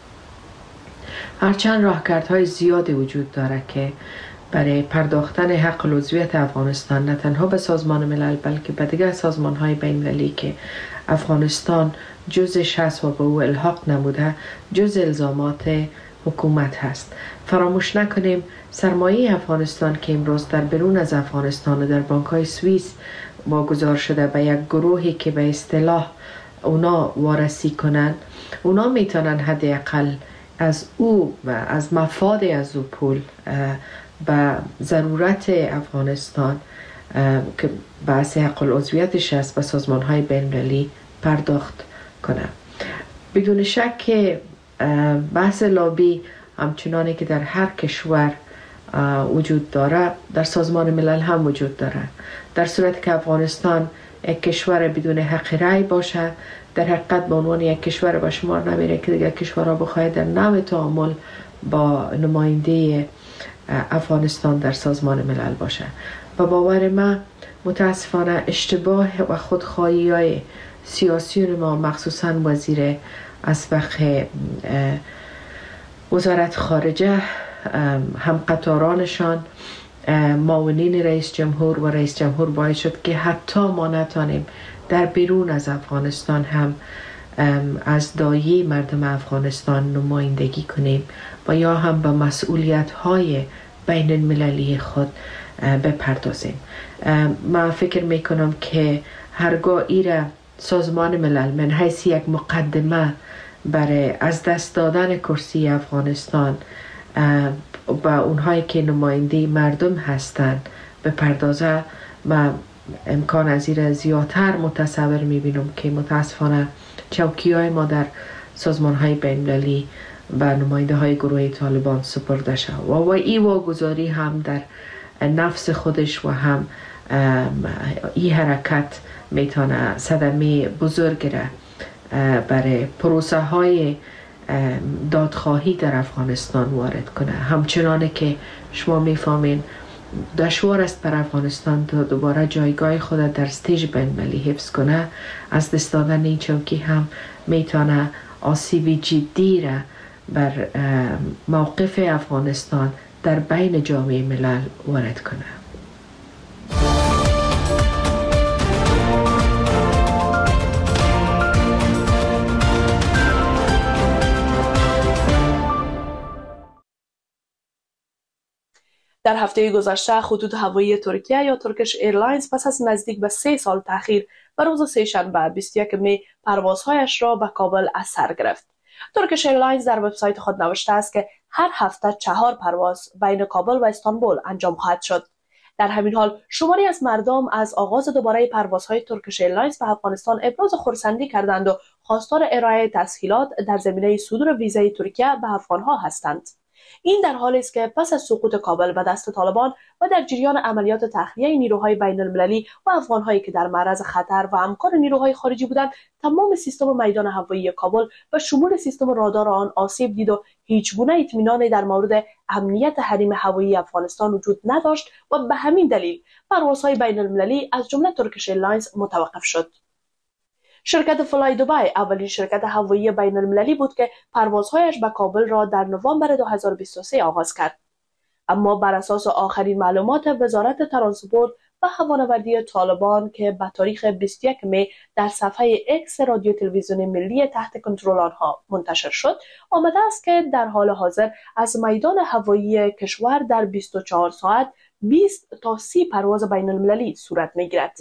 هرچند راهکردهای زیادی وجود داره که برای پرداختن حق العضویت افغانستان نه تنها به سازمان ملل بلکه به دیگر سازمان‌های بین‌المللی که افغانستان جزش هست و به او الحاق نموده جز الزامات حکومت هست. فراموش نکنیم سرمایه افغانستان که امروز در بیرون از افغانستان و در بانک‌های سوئیس واگذار شده به یک گروهی که به اصطلاح اونا وارسی کنن، اونا میتونن حداقل از او و از مفاد از او پول به ضرورت افغانستان که بحث حق العضویتش است به سازمان‌های بین‌المللی پرداخت کنه. بدون شک که بحث لابی همچنانی که در هر کشور وجود داره در سازمان ملل هم وجود داره. در صورتی که افغانستان یک کشور بدون حق رأی باشه، در حقیقت به عنوان یک کشور به شمار نمیره که دیگر کشورها بخواهد در نوع تعامل با نماینده افغانستان در سازمان ملل باشه. و باور من متاسفانه اشتباه و خودخواهی های سیاسیون ما، مخصوصا وزیر اسبق وزارت خارجه، هم قطارانشان، معاونین رئیس جمهور و رئیس جمهور باعث شد که حتی ما نتانیم در بیرون از افغانستان هم از دایه مردم افغانستان نمایندگی کنیم و یا هم به مسئولیت های بین المللی خود بپردازیم. من فکر میکنم که هرگاه ایره سازمان ملل من حیث یک مقدمه برای از دست دادن کرسی افغانستان و اونهایی که نماینده مردم هستند بپردازه، من امکان از این زیادتر متصور میبینم که متاسفانه چوکی های ما در سازمان های بین المللی و نماینده های گروه طالبان سپرده شد و و این واگذاری هم در نفس خودش و هم این حرکت میتونه صدمه بزرگ را برای پروسه های دادخواهی در افغانستان وارد کنه. همچنانه که شما میفهمین دشوار است بر افغانستان تا دوباره جایگاه خود در استیج بین المللی حفظ کنه. از دست دادن این چوکی هم میتونه آسیب جدی را بر موقف افغانستان در بین جامعه ملل وارد کنه. در هفته گذشته خطوط هوایی ترکیه یا ترکش ایرلاینز پس از نزدیک به سه سال تأخیر به روز سه‌شنبه بیست و یکم می پروازهایش را به کابل از سر گرفت. ترکش ایرلاینز در وبسایت خود نوشته است که هر هفته چهار پرواز بین کابل و استانبول انجام خواهد شد. در همین حال شماری از مردم از آغاز دوباره پروازهای ترکش ایرلاینز به افغانستان ابراز خرسندی کردند و خواستار ارائه تسهیلات در زمینه صدور ویزای ترکیه به افغانها هستند. این در حالی است که پس از سقوط کابل به دست طالبان و در جریان عملیات تخلیه نیروهای بین المللی و افغانهایی که در معرض خطر و همکار نیروهای خارجی بودند، تمام سیستم میدان هوایی کابل و شمول سیستم رادار آن آسیب دید و هیچ گونه اطمینانی در مورد امنیت حریم هوایی افغانستان وجود نداشت و به همین دلیل پروازهای بین المللی از جمله ترکش ایرلاینز متوقف شد. شرکت فلای دبی اولین شرکت هوایی بین المللی بود که پروازهایش به کابل را در نوامبر دو هزار و بیست و سه آغاز کرد. اما بر اساس آخرین معلومات وزارت ترانسپورت و هوانوردی طالبان که به تاریخ بیست و یکم می در صفحه اکس رادیو تلویزیون ملی تحت کنترل آنها منتشر شد، آمده است که در حال حاضر از میدان هوایی کشور در بیست و چهار ساعت بیست تا سی پرواز بین المللی صورت می‌گیرد.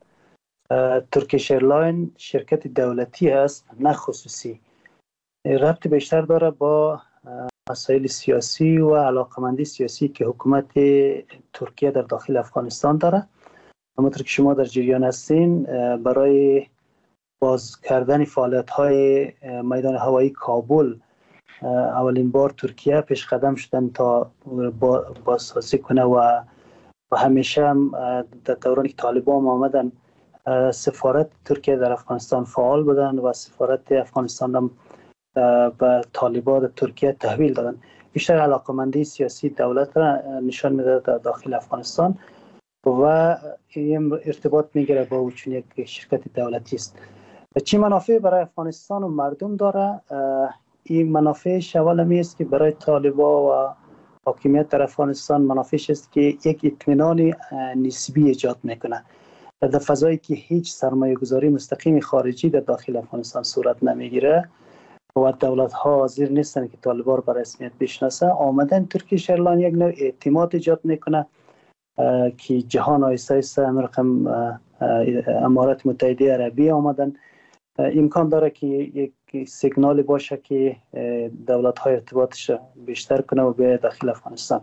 ترکیش ایرلاین شرکت دولتی است نه خصوصی. ربط بیشتر داره با مسائل سیاسی و علاقمندی سیاسی که حکومت ترکیه در داخل افغانستان داره. همونطور که شما در جریان هستین، برای باز کردن فعالیت های میدان هوایی کابل اولین بار ترکیه پیش قدم شدن تا بازسازی کنه و و همیشه هم در دورانی که طالبان آمدن سفارت ترکیه در افغانستان فعال بودن و سفارت افغانستان هم به طالبان ترکیه تحویل دادن. بیشتر علاقمندی سیاسی دولت را نشان میده در داخل افغانستان و این ارتباط میگیره با او چون یک شرکت دولتی است. چی منافع برای افغانستان و مردم داره؟ این منافعش اول می است که برای طالبان و حاکمیت در افغانستان منافعش است که یک اطمینان نسبی ایجاد میکنه در فضایی که هیچ سرمایه گذاری مستقیم خارجی در داخل افغانستان صورت نمیگیره و دولت ها حاضر نیستن که طالبان را به رسمیت بشناسه. آمدن ترکیش ایرلاین یک نوع اعتماد ایجاد میکنه که جهان آیسته آیسته رقم امارات متحده عربی آمدن. امکان داره که یک سیگنالی باشه که دولت های ارتباطش بیشتر کنه و به داخل افغانستان.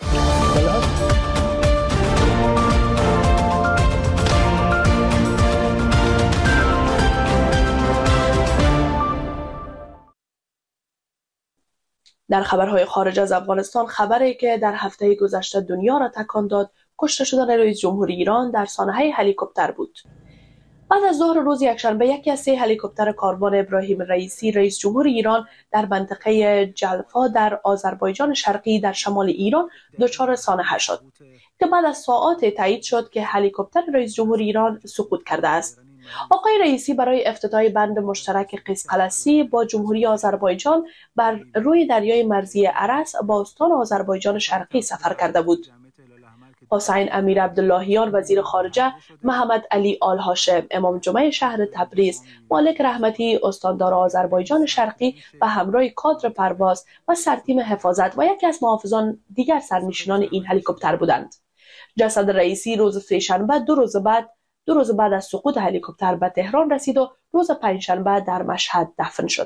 در خبرهای خارج از افغانستان، خبری که در هفته گذشته دنیا را تکان داد کشته شدن رئیس جمهوری ایران در سانحه هلیکوپتر بود. بعد از ظهر روز یکشنبه یکی از سه هلیکوپتر کاروان ابراهیم رئیسی رئیس جمهور ایران در منطقه جلفا در آذربایجان شرقی در شمال ایران دچار سانحه شد که بعد از ساعات تایید شد که هلیکوپتر رئیس جمهور ایران سقوط کرده است. آقای رئیسی برای افتتاح بند مشترک قیسقلسی با جمهوری آذربایجان بر روی دریای مرزی ارس با استان آذربایجان شرقی سفر کرده بود. حسین امیر عبداللهیان وزیر خارجه، محمد علی آل هاشم امام جمعه شهر تبریز، مالک رحمتی استاندار آذربایجان شرقی و همراه کادر پرواز و سرتیم حفاظت و یکی از محافظان دیگر سرنشینان این هلیکوپتر بودند. جسد رئیسی روز سه‌شنبه دو روز بعد دو روز بعد از سقوط هلیکوپتر به تهران رسید و روز پنجشنبه در مشهد دفن شد.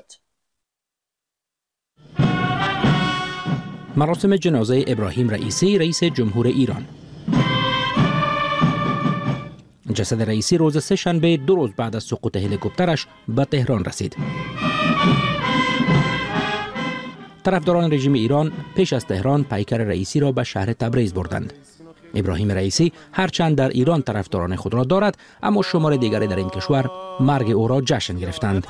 مراسم جنازه ابراهیم رئیسی رئیس جمهور ایران. جسد رئیسی روز سه شنبه دو روز بعد از سقوط هلیکوپترش به تهران رسید. طرفداران رژیم ایران پیش از تهران پیکر رئیسی را به شهر تبریز بردند. ابراهیم رئیسی هرچند در ایران طرفداران خود را دارد، اما شمار دیگری در این کشور مرگ او را جشن گرفتند.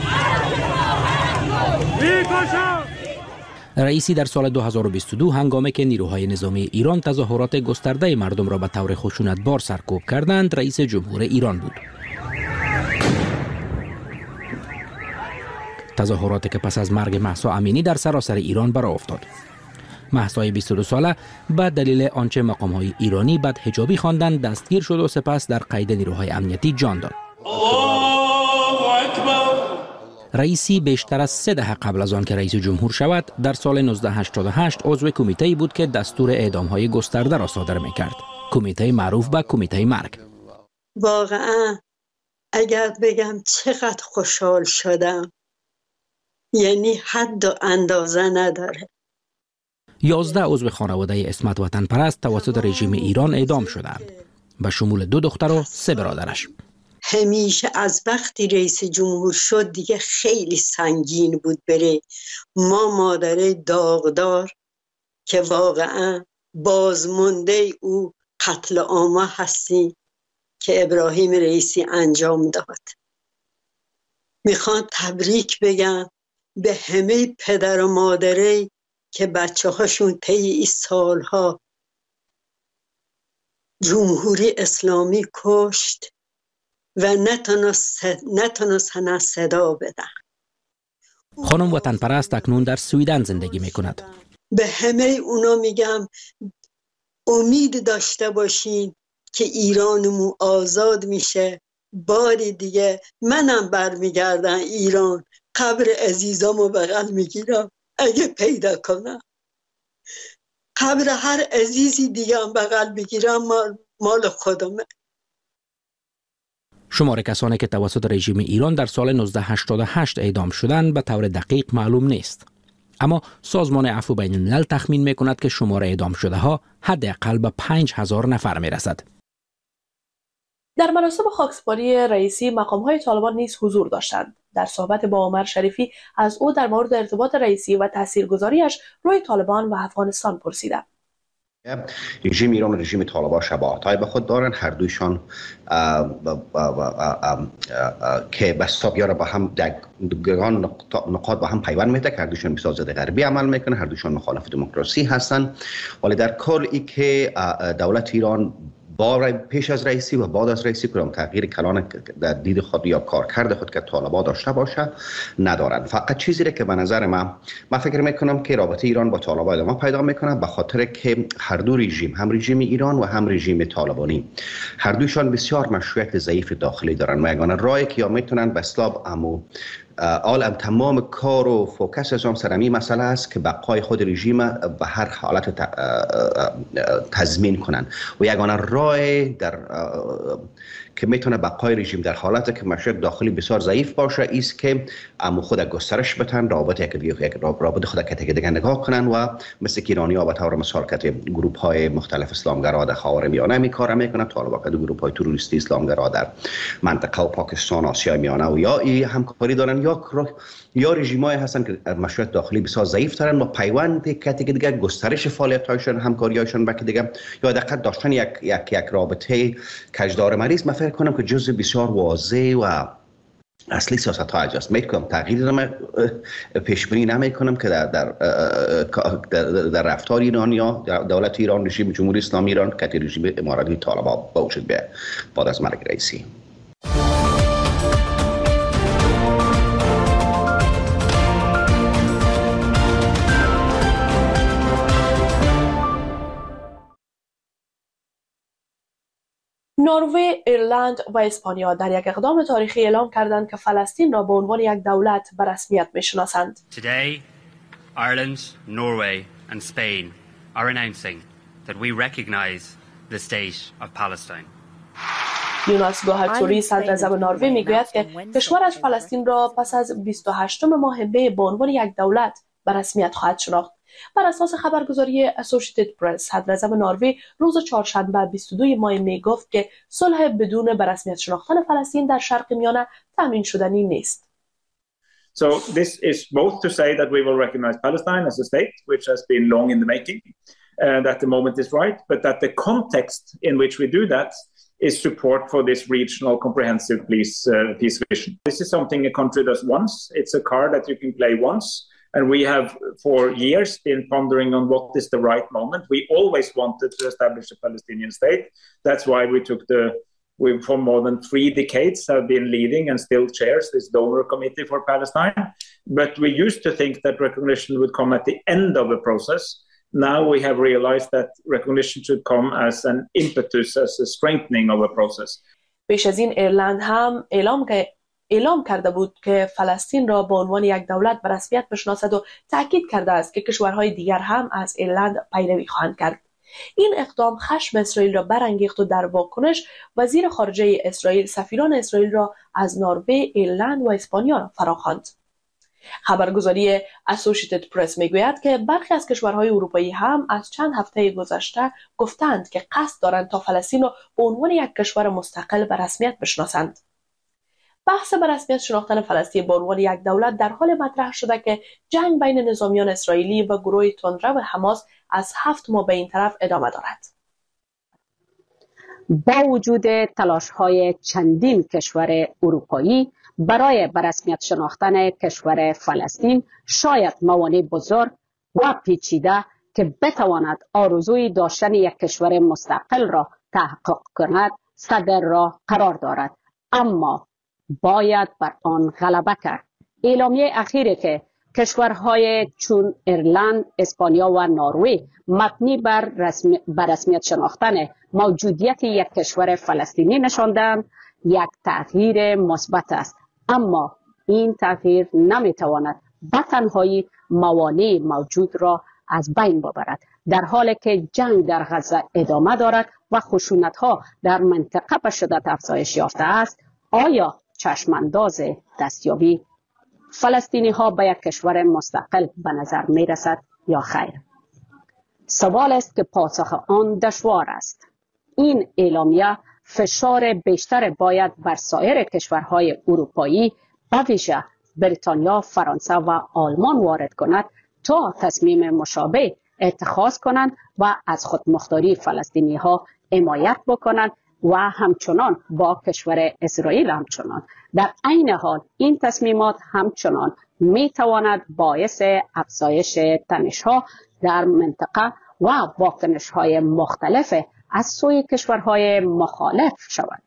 رئیسی در سال دو هزار و بیست و دو هنگامی که نیروهای نظامی ایران تظاهرات گسترده مردم را به طور خشونتبار سرکوب کردند، رئیس جمهور ایران بود. تظاهراتی که پس از مرگ مهسا امینی در سراسر ایران برآ افتاد. مهسا بیست و دو ساله به دلیل آنچه مقام‌های ایرانی بدحجابی خواندند دستگیر شد و سپس در قید نیروهای امنیتی جان داد. رئیسی بیشتر از سه دهه قبل از آن که رئیس جمهور شود در سال نوزده هشتاد و هشت عضو کمیته‌ای بود که دستور اعدام‌های گسترده را صادر می‌کرد. کمیته معروف به کمیته مرگ. واقعا اگر بگم چقدر خوشحال شدم، یعنی حد و اندازه نداره. یازده عضو خانواده عصمت وطن پرست توسط رژیم ایران اعدام شدند، به شمول دو دختر و سه برادرش. همیشه از وقتی رئیس جمهور شد دیگه خیلی سنگین بود بره. ما مادره داغدار که واقعا بازمانده او قتل عام هستیم که ابراهیم رئیسی انجام داد. میخوام تبریک بگم به همه پدر و مادره که بچه هاشون طی این سالها جمهوری اسلامی کشت و نتونستن صدا بدن. خانم وطن پرست اکنون در سویدن زندگی می کند. به همه اونا میگم امید داشته باشین که ایرانمون آزاد میشه. باری دیگه منم برمیگردم ایران، قبر عزیزامو بغل میگیرم اگه پیدا کنم. قبر هر عزیزی دیگه هم بغل بگیرم مال, مال خودمه. شمار کسانی که توسط رژیم ایران در سال نوزده هشتاد و هشت اعدام شدند به طور دقیق معلوم نیست. اما سازمان عفو بین الملل تخمین می کند که شمار اعدام شده ها حداقل به پنج هزار نفر می رسد. در مراسم خاکسپاری رئیسی مقام‌های طالبان نیز حضور داشتند. در صحبت با عمر شریفی از او در مورد ارتباط رئیسی و تاثیرگذاریش روی طالبان و افغانستان پرسیدم. رژیم ایران و رژیم طالبان شباهت‌های به خود دارند. هر دویشان که بسابیار با هم دگران نقاط با هم پیوند میده که هر دویشان به ضد غربی عمل میکنه، هر دویشان مخالف دموکراسی هستند. ولی در کل ای که دولت ایران با پیش از رئیسی و بعد از رئیسی کدام تغییر کلان در دید خود یا کارکرد خود که طالبان داشته باشه ندارند. فقط چیزی که به نظر من من فکر میکنم که رابطه ایران با طالبان ادامه پیدا میکنه، به خاطر که هر دو رژیم، هم رژیم ایران و هم رژیم طالبانی، هر دوشان بسیار مشروعیت ضعیف داخلی دارند و یگانه راهی که یا میتونن به اصطلاح امو عالم تمام کار و فوکس از آن سرمی مسئله است که بقای خود رژیم به هر حالت تضمین کنند و یگانه راه در که میتونه بقای رژیم در حالتی که مشروعیت داخلی بسیار ضعیف باشه است که امو خود گسترش بدن، رابطه که یک رابطه خود که دیگه نگاه کنن و مثل ایرانی‌ها به طور مثال که گروه های مختلف اسلامگرا در خاورمیانه میکاره میکنن، طالبان که گروه های تروریستی اسلامگرا در منطقه و پاکستان، آسیای میانه و یا ای همکاری دارن یا یا رژیم‌های هستن که مشروعیت داخلی بسیار ضعیف دارن و پیوند که دیگه گسترش فعالیت‌هایشون، همکاری‌هایشون با که دیگه یا دقت داشتن یک یک یک رابطه کجدار مریض. من فکر فکر کنم که جزء بسیار واضح و اصلی سیاست ها اجاست. میکنم تغییر رو پیش بینی نمی کنم که در در, در, در رفتار ایران یا دولت ایران، رژیم جمهوری اسلامی ایران که رژیم اماراتی طالبان با وجود بیاد بعد از مرگ رئیسی. نروژ، ایرلند و اسپانیا در یک اقدام تاریخی اعلام کردند که فلسطین را به عنوان یک دولت به رسمیت می‌شناسند. Today, Ireland, Norway and Spain are announcing that we recognize the state of Palestine. یوناس گوهرتوری صدر اعظم نروژ میگوید که کشورش فلسطین را پس از بیست و هشتم ماه می به عنوان یک دولت به رسمیت خواهد شناخت. بر اساس خبرگزاری اسوسییتد پرس، صدر اعظم نروژ روز چهارشنبه بیست و دو ماه می گفت که صلح بدون به رسمیت شناختن فلسطین در شرق میانه تامین شدنی نیست. So this is both to say that we will recognize Palestine as a state, which has been long in the making, and that the moment is right, but that the context in which we do that is support for this regional comprehensive peace, uh, peace vision. This is something a country does once. It's a card that you can play once. And we have for years been pondering on what is the right moment. We always wanted to establish a Palestinian state. That's why we took the, we for more than three decades have been leading and still chairs this donor committee for Palestine. But we used to think that recognition would come at the end of the process. Now we have realized that recognition should come as an impetus, as a strengthening of a process. پیش از این ایرلند هم اعلام که اعلام کرده بود که فلسطین را به عنوان یک دولت به رسمیت بشناسد و تاکید کرده است که کشورهای دیگر هم از ایرلند پیروی خواهند کرد. این اقدام خشم اسرائیل را برانگیخت و در واکنش وزیر خارجه اسرائیل سفیران اسرائیل را از نروژ، ایرلند و اسپانیا فراخواند. خبرگزاری اسوسییتد پرس میگوید که برخی از کشورهای اروپایی هم از چند هفته گذشته گفتند که قصد دارند تا فلسطین را به عنوان یک کشور مستقل به رسمیت بشناسند. بحث به رسمیت شناختن فلسطین به عنوان یک دولت در حال مطرح شده که جنگ بین نظامیان اسرائیلی و گروه تندرو و حماس از هفت ماه به این طرف ادامه دارد. با وجود تلاش‌های چندین کشور اروپایی برای به رسمیت شناختن کشور فلسطین، شاید موانع بزرگ و پیچیده که بتواند آرزوی داشتن یک کشور مستقل را تحقق کند صدر راه قرار دارد، اما باید بر آن غلبه کرد. اعلامیه اخیری که کشورهای چون ایرلند، اسپانیا و نروژ مبنی بر رسمی بر رسمیت شناختن موجودیت یک کشور فلسطینی نشاندند، یک تغییر مثبت است، اما این تغییر نمیتواند به تنهایی موانع موجود را از بین ببرد، در حالی که جنگ در غزه ادامه دارد و خشونت‌ها در منطقه به شدت افزایش یافته است. آیا چشمانداز دستیابی فلسطینی ها به یک کشور مستقل به نظر می رسد یا خیر؟ سوال است که پاسخ آن دشوار است. این اعلامیه فشار بیشتر باید بر سایر کشورهای اروپایی به ویژه بریتانیا، فرانسه و آلمان وارد کند تا تصمیم مشابه اتخاذ کنند و از خودمختاری فلسطینی ها حمایت بکنند و همچنان با کشور اسرائیل همچنان. در عین حال این تصمیمات همچنان می تواند باعث افزایش تنش‌ها در منطقه و واکنش‌های مختلف از سوی کشورهای مخالف شود.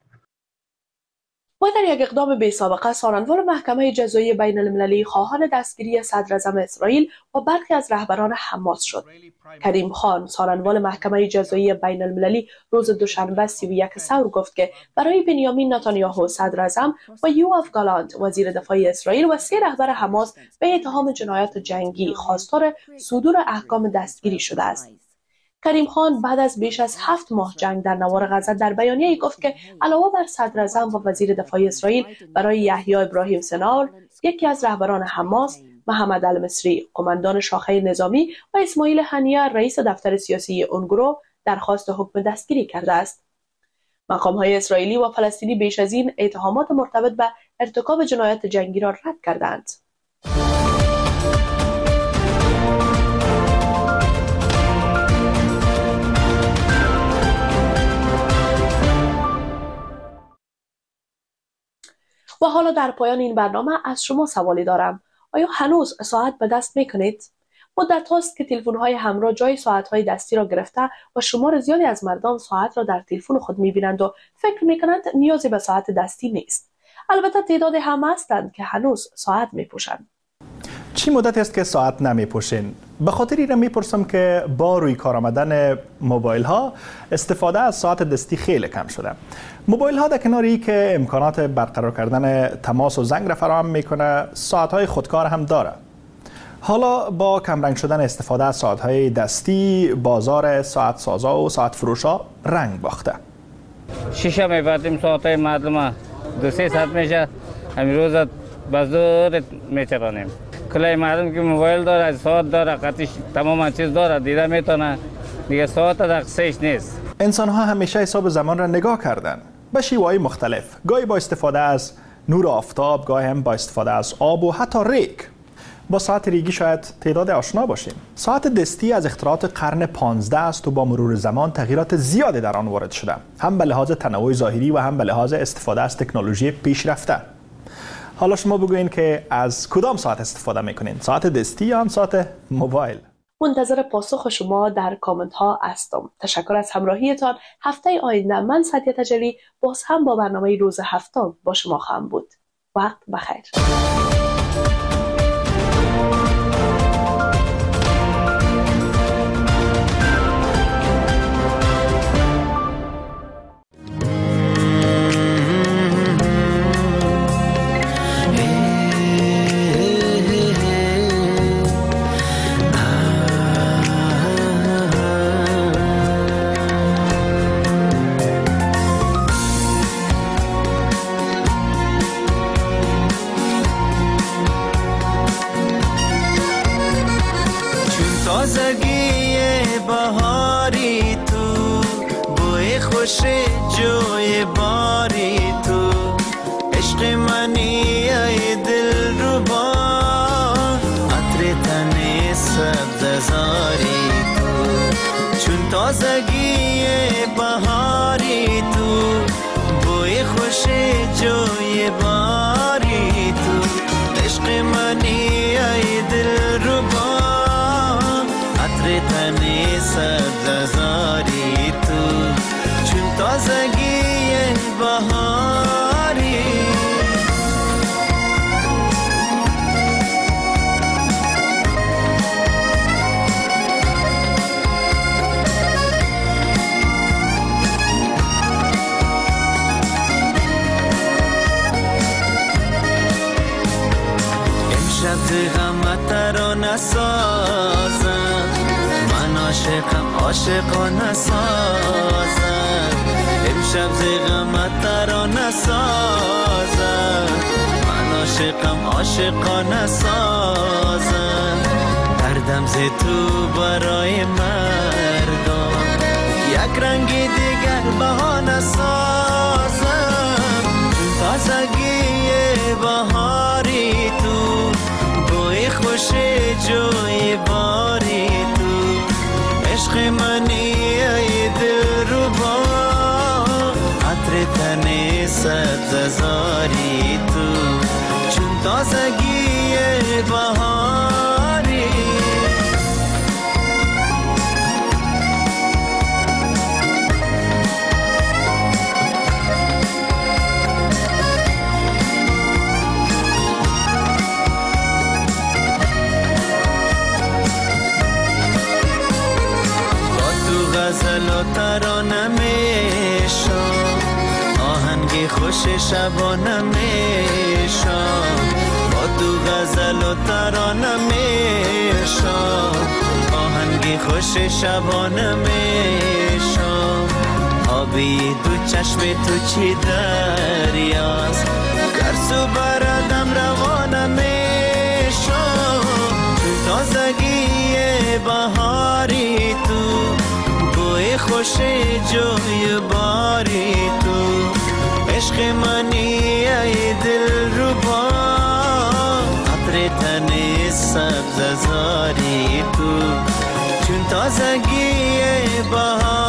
و در یک اقدام بی سابقه سارنوال محکمه جزایی بین المللی خواهان دستگیری صدر اعظم اسرائیل و برخی از رهبران حماس شد. کریم خان، سارنوال محکمه جزایی بین المللی، روز دوشنبه سی و یک ثور گفت که برای بنیامین نتانیاهو صدر اعظم و یوآف گالانت وزیر دفاع اسرائیل و سه رهبر حماس به اتهام جنایات جنگی خواستار صدور احکام دستگیری شده است. کریم خان بعد از بیش از هفت ماه جنگ در نوار غزه در بیانیه‌ای گفت که علاوه بر صدر اعظم و وزیر دفاع اسرائیل، برای یحیی ابراهیم سنوار، یکی از رهبران حماس، محمد المصری، قماندان شاخه نظامی و اسماعیل هنیه، رئیس دفتر سیاسی اونگرو، درخواست حکم دستگیری کرده است. مقام‌های اسرائیلی و فلسطینی بیش از این اتهامات مرتبط به ارتکاب جنایات جنگی را رد کردند. و حالا در پایان این برنامه از شما سوالی دارم. آیا هنوز ساعت به دست میکنید؟ مدت هاست که تلفن های همراه جای ساعت های دستی را گرفته و شمار زیادی از مردم ساعت را در تلفن خود میبینند و فکر میکنند نیازی به ساعت دستی نیست. البته تعداد هم هستند که هنوز ساعت میپوشند. چی مدت است که ساعت نمیپوشین؟ به خاطر این میپرسم که با روی کار آمدن موبایل ها استفاده از ساعت دستی خیلی کم شده. موبایل ها در کنار این که امکانات برقرار کردن تماس و زنگ را فراهم میکنه، ساعت های خودکار هم داره. حالا با کمرنگ شدن استفاده از ساعت های دستی، بازار ساعت سازا و ساعت فروشا رنگ باخته. شیشه میبردیم ساعت های مردم دو سه ساعت میشه، همین روز بازار میچرانیم. کلای مردم که موبایل داره، ساعت داره، قطعش تمام چیز داره، دیده میتونه، دیگه ساعت دقیقش نیست. انسان ها همیشه حساب زمان را نگاه کردن به شیوه‌های مختلف، گاهی با استفاده از نور آفتاب، گاهی هم با استفاده از آب و حتی ریگ. با ساعت ریگی شاید تعداد آشنا باشیم. ساعت دستی از اختراعات قرن پانزده است و با مرور زمان تغییرات زیادی در آن وارد شده، هم به لحاظ تنوع ظاهری و هم به لحاظ استفاده از تکنولوژی پیشرفته. حالا شما بگوین که از کدام ساعت استفاده میکنین؟ ساعت دستی یا هم ساعت موبایل؟ منتظر پاسخ شما در کامنت ها هستم. تشکر از همراهیتان. هفته آینده من سعدیه تجلی باز هم با برنامه روز هفتم با شما خواهم بود. وقت بخیر. جوی باری تو عشق منی ای دل ربا عطر تن سبززاری تو چون تازگی بهاری تو بوی خوش جوی باری تو عشق منی ای دل ربا عطر تن سبززاری تو تازگی بهاری امشب غمت را نسازم، من عاشقم عاشقانه سازم. امشب ز غمت را نسازم، من عاشقم عاشقانه سازم. دردم ز تو برای مردم یک رنگ دیگر بهانه سازم. چون تازگی بهاری تو بوی خوش جوی باری تو عشق منی ای دلربا عطر تن سبززاری تو چون تازگی بهاری غزل و ترانه میشم، آهنگ خوش شبانه میشم. با تو غزل و ترانه میشم، آهنگ خوش شبانه میشم. آبی دو چشم تو چی دریاست، گرسو بردم روانه میشم. چون تازگی بهاری تو بوی خوش جوی باری تو عشق منی ای دلربا عطر تن سبززاری تو چون تازگی بهاری